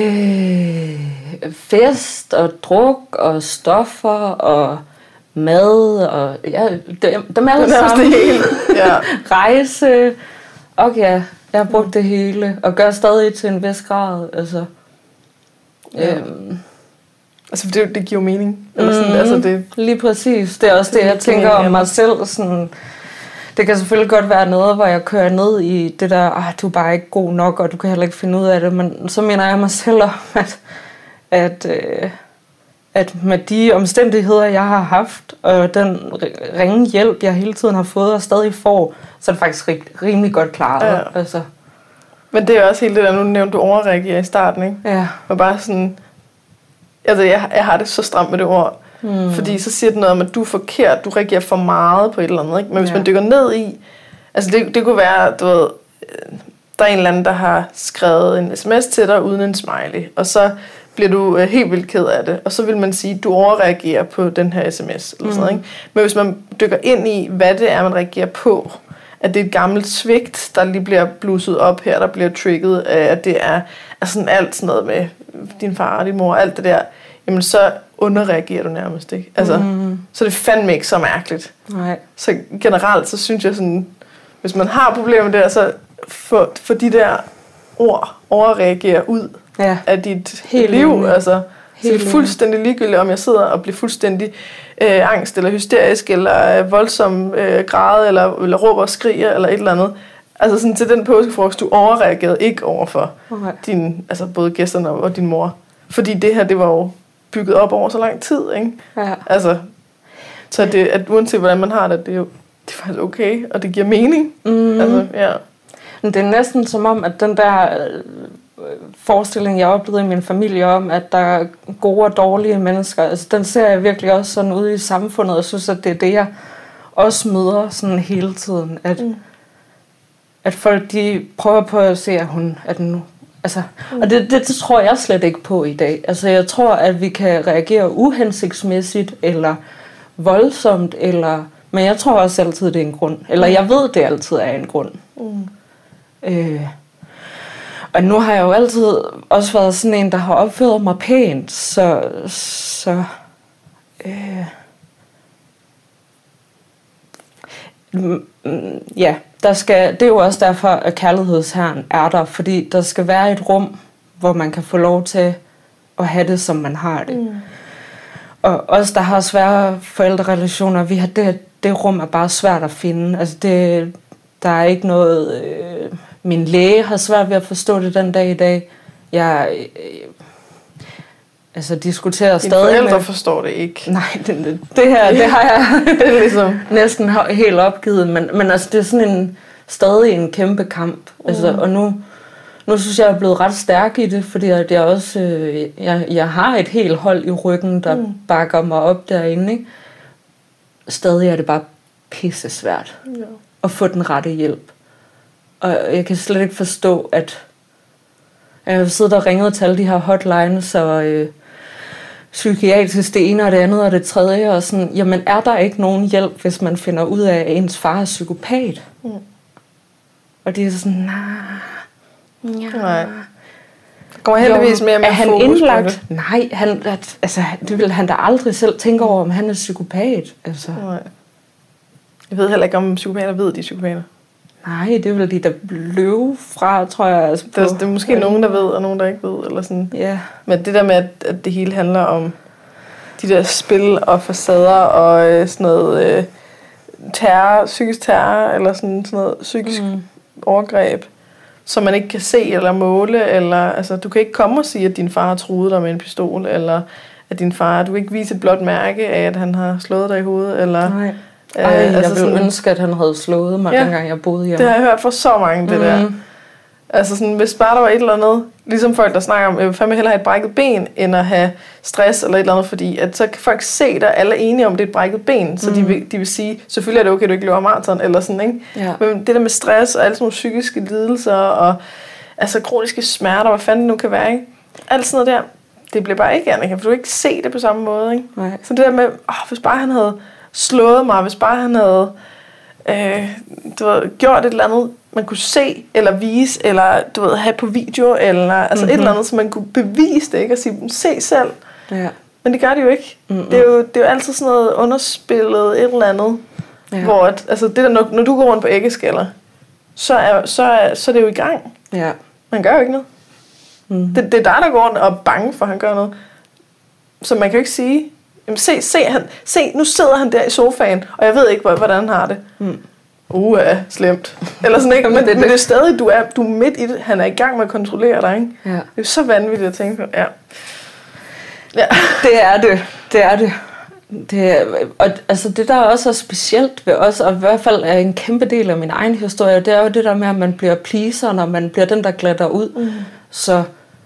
Fest og druk og stoffer og mad og dem alle sammen. Det hele. Ja. Rejse. Jeg har brugt det hele og gør stadig til en vis grad. Altså, altså det giver mening. Eller sådan, altså det, lige præcis. Det er også det, jeg tænker om mig selv. Sådan, det kan selvfølgelig godt være noget, hvor jeg kører ned i det der, du er bare ikke god nok, og du kan heller ikke finde ud af det. Men så mener jeg mig selv om, at med de omstændigheder, jeg har haft, og den ringe hjælp, jeg hele tiden har fået og stadig får, så er det faktisk rimelig godt klaret. Ja. Altså. Men det er også helt det der, nu nævnte du overreagerer i starten, ikke? Ja. Og bare sådan, altså jeg har det så stramt med det ord, fordi så siger det noget om, at du er forkert, du reagerer for meget på et eller andet, ikke? Men hvis man dykker ned i, altså det kunne være, du ved, der er en eller anden, der har skrevet en sms til dig uden en smiley, og så bliver du helt vildt ked af det, og så vil man sige, at du overreagerer på den her sms, eller sådan, ikke? Men hvis man dykker ind i, hvad det er, man reagerer på, at det er et gammelt svigt, der lige bliver blusset op her, der bliver trigget, at det er sådan alt sådan noget med din far og din mor, alt det der, jamen så underreagerer du nærmest, ikke? Altså, så det fandme ikke så mærkeligt. Nej. Så generelt, så synes jeg sådan, hvis man har problemer der, så for de der ord overreagerer ud af dit liv, altså. Så det er fuldstændig ligegyldigt, om jeg sidder og bliver fuldstændig angst, eller hysterisk, eller voldsom græde, eller råber og skriger, eller et eller andet. Altså sådan til den påskefrokost, du overreagerede ikke overfor dine, altså både gæsterne og din mor. Fordi det her, det var jo bygget op over så lang tid, ikke? Ja. Altså, så det, at uanset hvordan man har det, det er faktisk okay, og det giver mening. Altså, ja. Men det er næsten som om, at den der forestilling, jeg oplevede i min familie om, at der er gode og dårlige mennesker, altså den ser jeg virkelig også sådan ude i samfundet, og synes, at det er det, jeg også møder sådan hele tiden, at folk, de prøver på at se, at hun er den nu. Altså, og det tror jeg slet ikke på i dag. Altså, jeg tror, at vi kan reagere uhensigtsmæssigt, eller voldsomt, men jeg tror også altid, det er en grund. Eller jeg ved, det altid er en grund. Og nu har jeg jo altid også været sådan en, der har opført mig pænt, så ja, det er jo også derfor, at kærlighedsherren er der, fordi der skal være et rum, hvor man kan få lov til at have det, som man har det. Og os, der har svære forældrerelationer, vi har det rum er bare svært at finde. Altså der er ikke noget. Min læge har svært ved at forstå det den dag i dag. Jeg diskuterer stadig med. Dine forældre forstår det ikke. Nej, det her, det har jeg ligesom næsten helt opgivet, men altså det er sådan stadig en kæmpe kamp. Altså, og nu synes jeg, jeg er blevet ret stærk i det, fordi at jeg også jeg har et helt hold i ryggen, der bakker mig op derinde, ikke? Stadig er det bare pisse svært at få den rette hjælp. Og jeg kan slet ikke forstå, at jeg har siddet og ringet til alle de her hotlines, og psykiatrisk det ene og det andet og det tredje, og sådan, jamen er der ikke nogen hjælp, hvis man finder ud af, at ens far er psykopat? Og de er sådan, nej. Der kommer heldigvis mere med er han indlagt? Nej, det vil han da aldrig selv tænke over, om han er psykopat. Altså. Nej. Jeg ved heller ikke, om psykopater ved, de er psykopater. Nej, det vil de da løbe fra, tror jeg. Altså det er måske nogen, der ved, og nogen, der ikke ved. Eller sådan. Ja. Men det der med, at det hele handler om de der spil og facader og sådan noget terror, psykisk terror, eller sådan noget psykisk overgreb, som man ikke kan se eller måle, eller altså, du kan ikke komme og sige, at din far har truet dig med en pistol, eller at din far, du kan ikke vise et blåt mærke af, at han har slået dig i hovedet, eller... Nej. Jeg ville ønske, at han havde slået mig, dengang jeg boede hjemme. Det har jeg hørt fra så mange, det der. Altså sådan, hvis bare der var et eller andet, ligesom folk, der snakker om, jeg vil fandme hellere have et brækket ben, end at have stress eller et eller andet, fordi at så kan folk se dig, alle er enige om, det er et brækket ben, så de vil sige, selvfølgelig er det okay, du ikke løber maraton, eller sådan, ikke? Ja. Men det der med stress og alle sådan nogle psykiske lidelser, og altså kroniske smerter, hvad fanden det nu kan være, ikke? Alt sådan noget der, det bliver bare ikke anerkendt, for du kan ikke se det på samme måde, ikke? Nej. Så det der med, hvis bare han havde slået mig, hvis bare han havde gjort et eller andet, man kunne se, eller vise, eller have på video, eller altså et eller andet, så man kunne bevise det, ikke? Og sige, se selv. Ja. Men det gør det jo ikke. Det er jo altid sådan noget underspillet, et eller andet, hvor altså det der, når du går rundt på æggeskaller, så er det jo i gang. Ja. Man gør jo ikke noget. Det er dig, der går rundt og er bange for, at han gør noget. Så man kan jo ikke sige, jamen se, nu sidder han der i sofaen, og jeg ved ikke, hvordan han har det. Slemt. Eller sådan, ikke? Men det er stadig, du er midt i det. Han er i gang med at kontrollere dig, ikke? Ja. Det er så vanvittigt at tænke på. Ja. Det er det. Det er, og altså det der også er specielt ved os, og i hvert fald er en kæmpe del af min egen historie, det er jo det der med, at man bliver pleaser, når man bliver den, der glatter ud. Så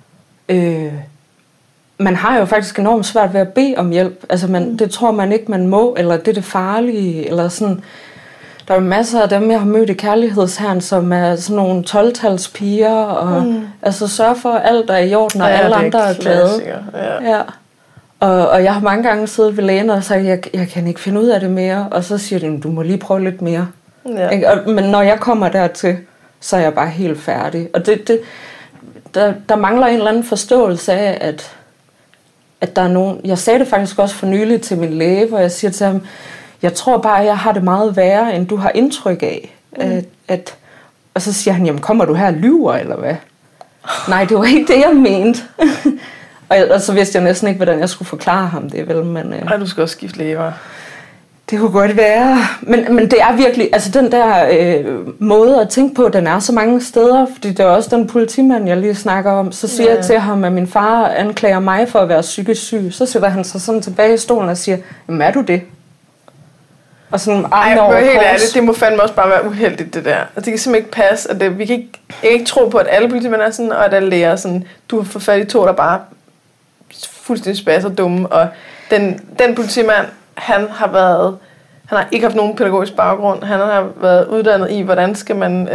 man har jo faktisk enormt svært ved at bede om hjælp. Altså det tror man ikke, man må, eller det er det farlige, eller sådan. Der er masser af dem, jeg har mødt i kærlighedshæren, som er sådan nogle 12-talspiger, og altså sørger for, at alt er i orden, og alle andre er glade. Ja. Og jeg har mange gange siddet ved lægen og sagt, jeg kan ikke finde ud af det mere, og så siger de, du må lige prøve lidt mere. Ja. Men når jeg kommer dertil, så er jeg bare helt færdig. Og der mangler en eller anden forståelse af, at der er nogen... Jeg sagde det faktisk også for nylig til min læge, hvor jeg siger til ham, jeg tror bare, at jeg har det meget værre, end du har indtryk af. Og så siger han, jamen kommer du her og lyver, eller hvad? Nej, det var ikke det, jeg mente. og så vidste jeg næsten ikke, hvordan jeg skulle forklare ham det, vel? Men, Ej, du skal også skifte læger. Det kunne godt være. Men det er virkelig, altså den der måde at tænke på, den er så mange steder, fordi det er også den politimand, jeg lige snakker om. Så siger jeg til ham, at min far anklager mig for at være psykisk syg. Så sætter han sig sådan tilbage i stolen og siger, jamen er du det? Og sådan helt ærligt, det må fandme også bare være uheldigt, det der. Altså, det kan simpelthen ikke passe, at vi kan ikke tro på, at alle politimænd er sådan, og at alle læger er sådan, du har fået fat i to, der bare fuldstændig spasser dumme, og den politimand, han har ikke haft nogen pædagogisk baggrund, han har været uddannet i, hvordan skal man,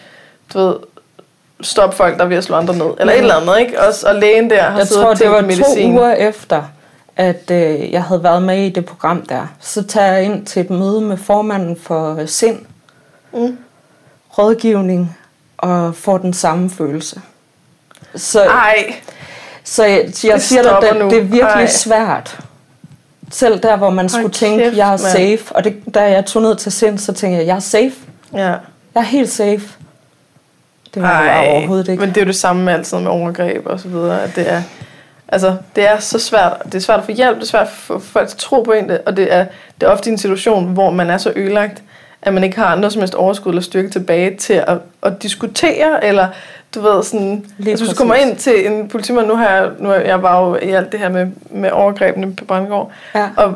stoppe folk, der er ved at slå andre ned, eller et eller andet, ikke? Og lægen der har siddet og tænkt medicin. Jeg tror, det var 2 uger efter, at jeg havde været med i det program der. Så tager jeg ind til et møde med formanden for SIND, rådgivning, og får den samme følelse. Så jeg siger dig, at det er virkelig svært. Selv der, hvor man skulle tænke, jeg er safe. Og da jeg tog ned til SIND, så tænkte jeg er safe. Ja. Jeg er helt safe. Det var jeg overhovedet ikke. Men det er jo det samme med altid med overgreb og så videre, at det er... Altså, det er så svært. Det er svært at få hjælp, det er svært for folk at tro på en, og det er ofte en situation, hvor man er så ødelagt, at man ikke har noget som helst overskud eller styrke tilbage til at diskutere, eller du ved sådan... Altså, hvis du kommer ind til en politimand, nu jeg var jo i alt det her med overgrebene på Brændegård, og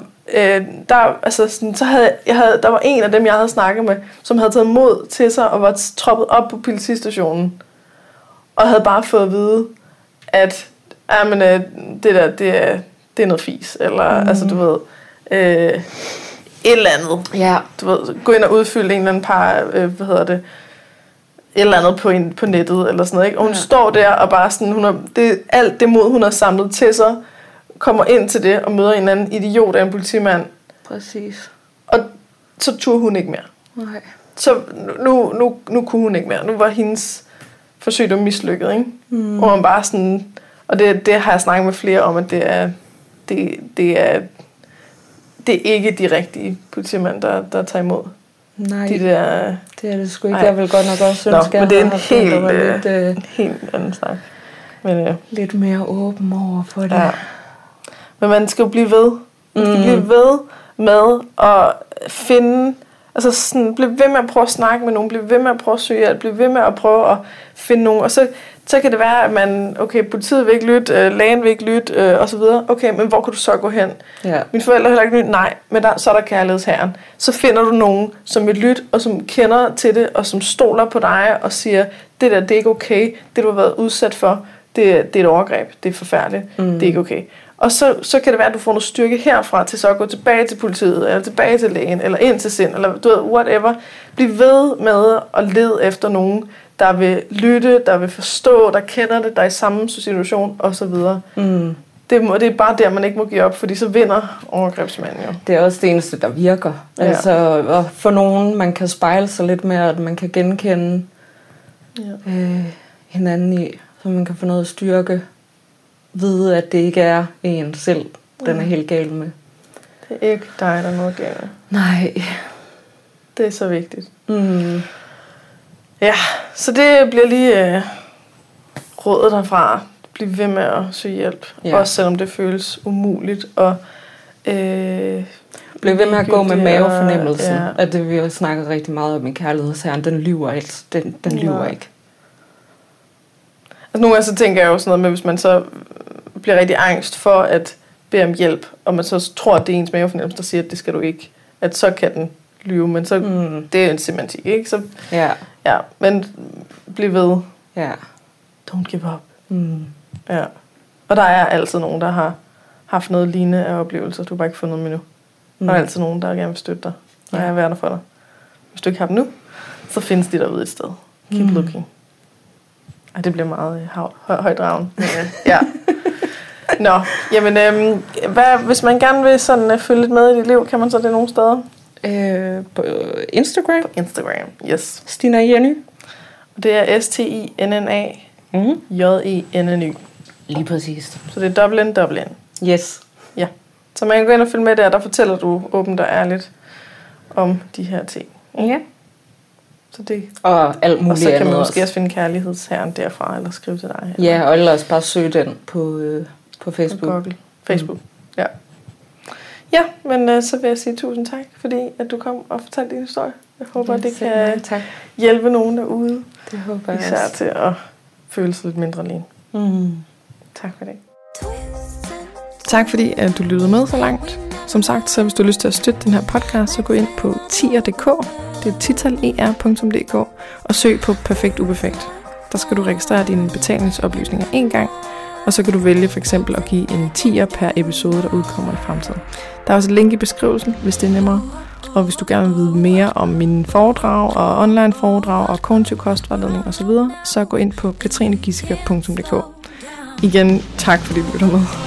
der var en af dem, jeg havde snakket med, som havde taget mod til sig og var troppet op på politistationen, og havde bare fået at vide, at det der, det er noget fis, eller altså du ved, et eller andet. Ja. Du ved, gå ind og udfylde en eller anden eller andet på nettet, eller sådan noget, ikke? Og hun står der og bare sådan, alt det mod, hun har samlet til sig, kommer ind til det og møder en anden idiot af en politimand. Præcis. Og så turde hun ikke mere. Nej. Så nu kunne hun ikke mere. Nu var hendes forsøg der mislykket, ikke? Og man bare sådan, og det har jeg snakket med flere om, at det er ikke de rigtige politimænd, der tager imod. Nej, det er det sgu ikke. Jeg vil godt nok også ønske, men det er en helt anden snak. Men, lidt mere åben over for det. Ja. Men man skal jo blive ved. Man skal blive ved med at finde, altså sådan, blive ved med at prøve at snakke med nogen, blive ved med at prøve at søge hjælp, blive ved med at prøve at finde nogen, og så kan det være, at man, okay, politiet vil ikke lytte, lægen vil ikke lytte, og så videre. Okay, men hvor kan du så gå hen? Ja. Mine forældre heller ikke lytte. Nej, men så er der kærlighedsherren. Så finder du nogen, som vil lytte, og som kender til det, og som stoler på dig, og siger, det der, det er ikke okay, det du har været udsat for, det er et overgreb, det er forfærdeligt, det er ikke okay. Og så kan det være, at du får noget styrke herfra, til så at gå tilbage til politiet, eller tilbage til lægen, eller ind til sind, eller du ved, whatever. Bliv ved med at lede efter nogen, der vil lytte, der vil forstå, der kender det, der er i samme situation, osv. Det er bare der, man ikke må give op, fordi så vinder overgrebsmanden jo. Det er også det eneste, der virker. Ja. Altså, for nogen, man kan spejle sig lidt mere, at man kan genkende hinanden i, så man kan få noget styrke, vide, at det ikke er en selv, den er helt gal med. Det er ikke dig, der er noget galt med. Nej. Det er så vigtigt. Ja, så det bliver lige rådet derfra. Bliv ved med at søge hjælp. Ja. Også selvom det føles umuligt. Og bliv ved med at gå med mavefornemmelsen. Ja. At det vi har snakket rigtig meget om i kærlighedsherren. Den lyver ikke. Den lyver ikke. Altså nogle gange så tænker jeg jo sådan noget med, hvis man så bliver rigtig angst for at bede om hjælp, og man så tror, at det er ens mavefornemmelse, der siger, at det skal du ikke. At så kan den lyve, men så det er en semantik, ikke? Så, ja, men bliv ved. Ja. Don't give up. Ja. Og der er altid nogen, der har haft noget lignende af oplevelser. Du har bare ikke fundet dem endnu. Der er altid nogen, der gerne vil støtte dig. Og jeg er værd for dig. Hvis du ikke har dem nu, så findes de derude et sted. Keep looking. Ej, det bliver meget højdragen. Ja. Nå, jamen, hvis man gerne vil sådan, følge lidt med i dit liv, kan man så det nogle steder? På Instagram. På Instagram, yes. Stina Jenny. Det er STINNA-JENNY. Lige præcis. Så det er Dublin. Yes. Ja. Så man kan gå ind og følge med der fortæller du åbent og ærligt om de her ting. Ja. Så det, og alt muligt. Og så kan man måske også finde kærlighedsherren derfra, eller skrive til dig. Ja, og ellers bare søge den på Facebook. På Facebook, ja. Ja, men så vil jeg sige tusind tak, fordi at du kom og fortalte din historie. Jeg håber, at det kan hjælpe nogen derude. Det håber jeg især til at føle sig lidt mindre alene. Tak for det. Tak fordi at du lyttede med så langt. Som sagt, så hvis du har lyst til at støtte den her podcast, så gå ind på tier.dk. Det er titaler.dk og søg på Perfekt Uperfekt. Der skal du registrere dine betalingsoplysninger en gang, og så kan du vælge for eksempel at give en 10'er per episode, der udkommer i fremtiden. Der er også et link i beskrivelsen, hvis det er nemmere. Og hvis du gerne vil vide mere om mine foredrag og online foredrag og kognitiv kostvejledning osv., så gå ind på katrinegissiker.dk. Igen, tak fordi du lytter med.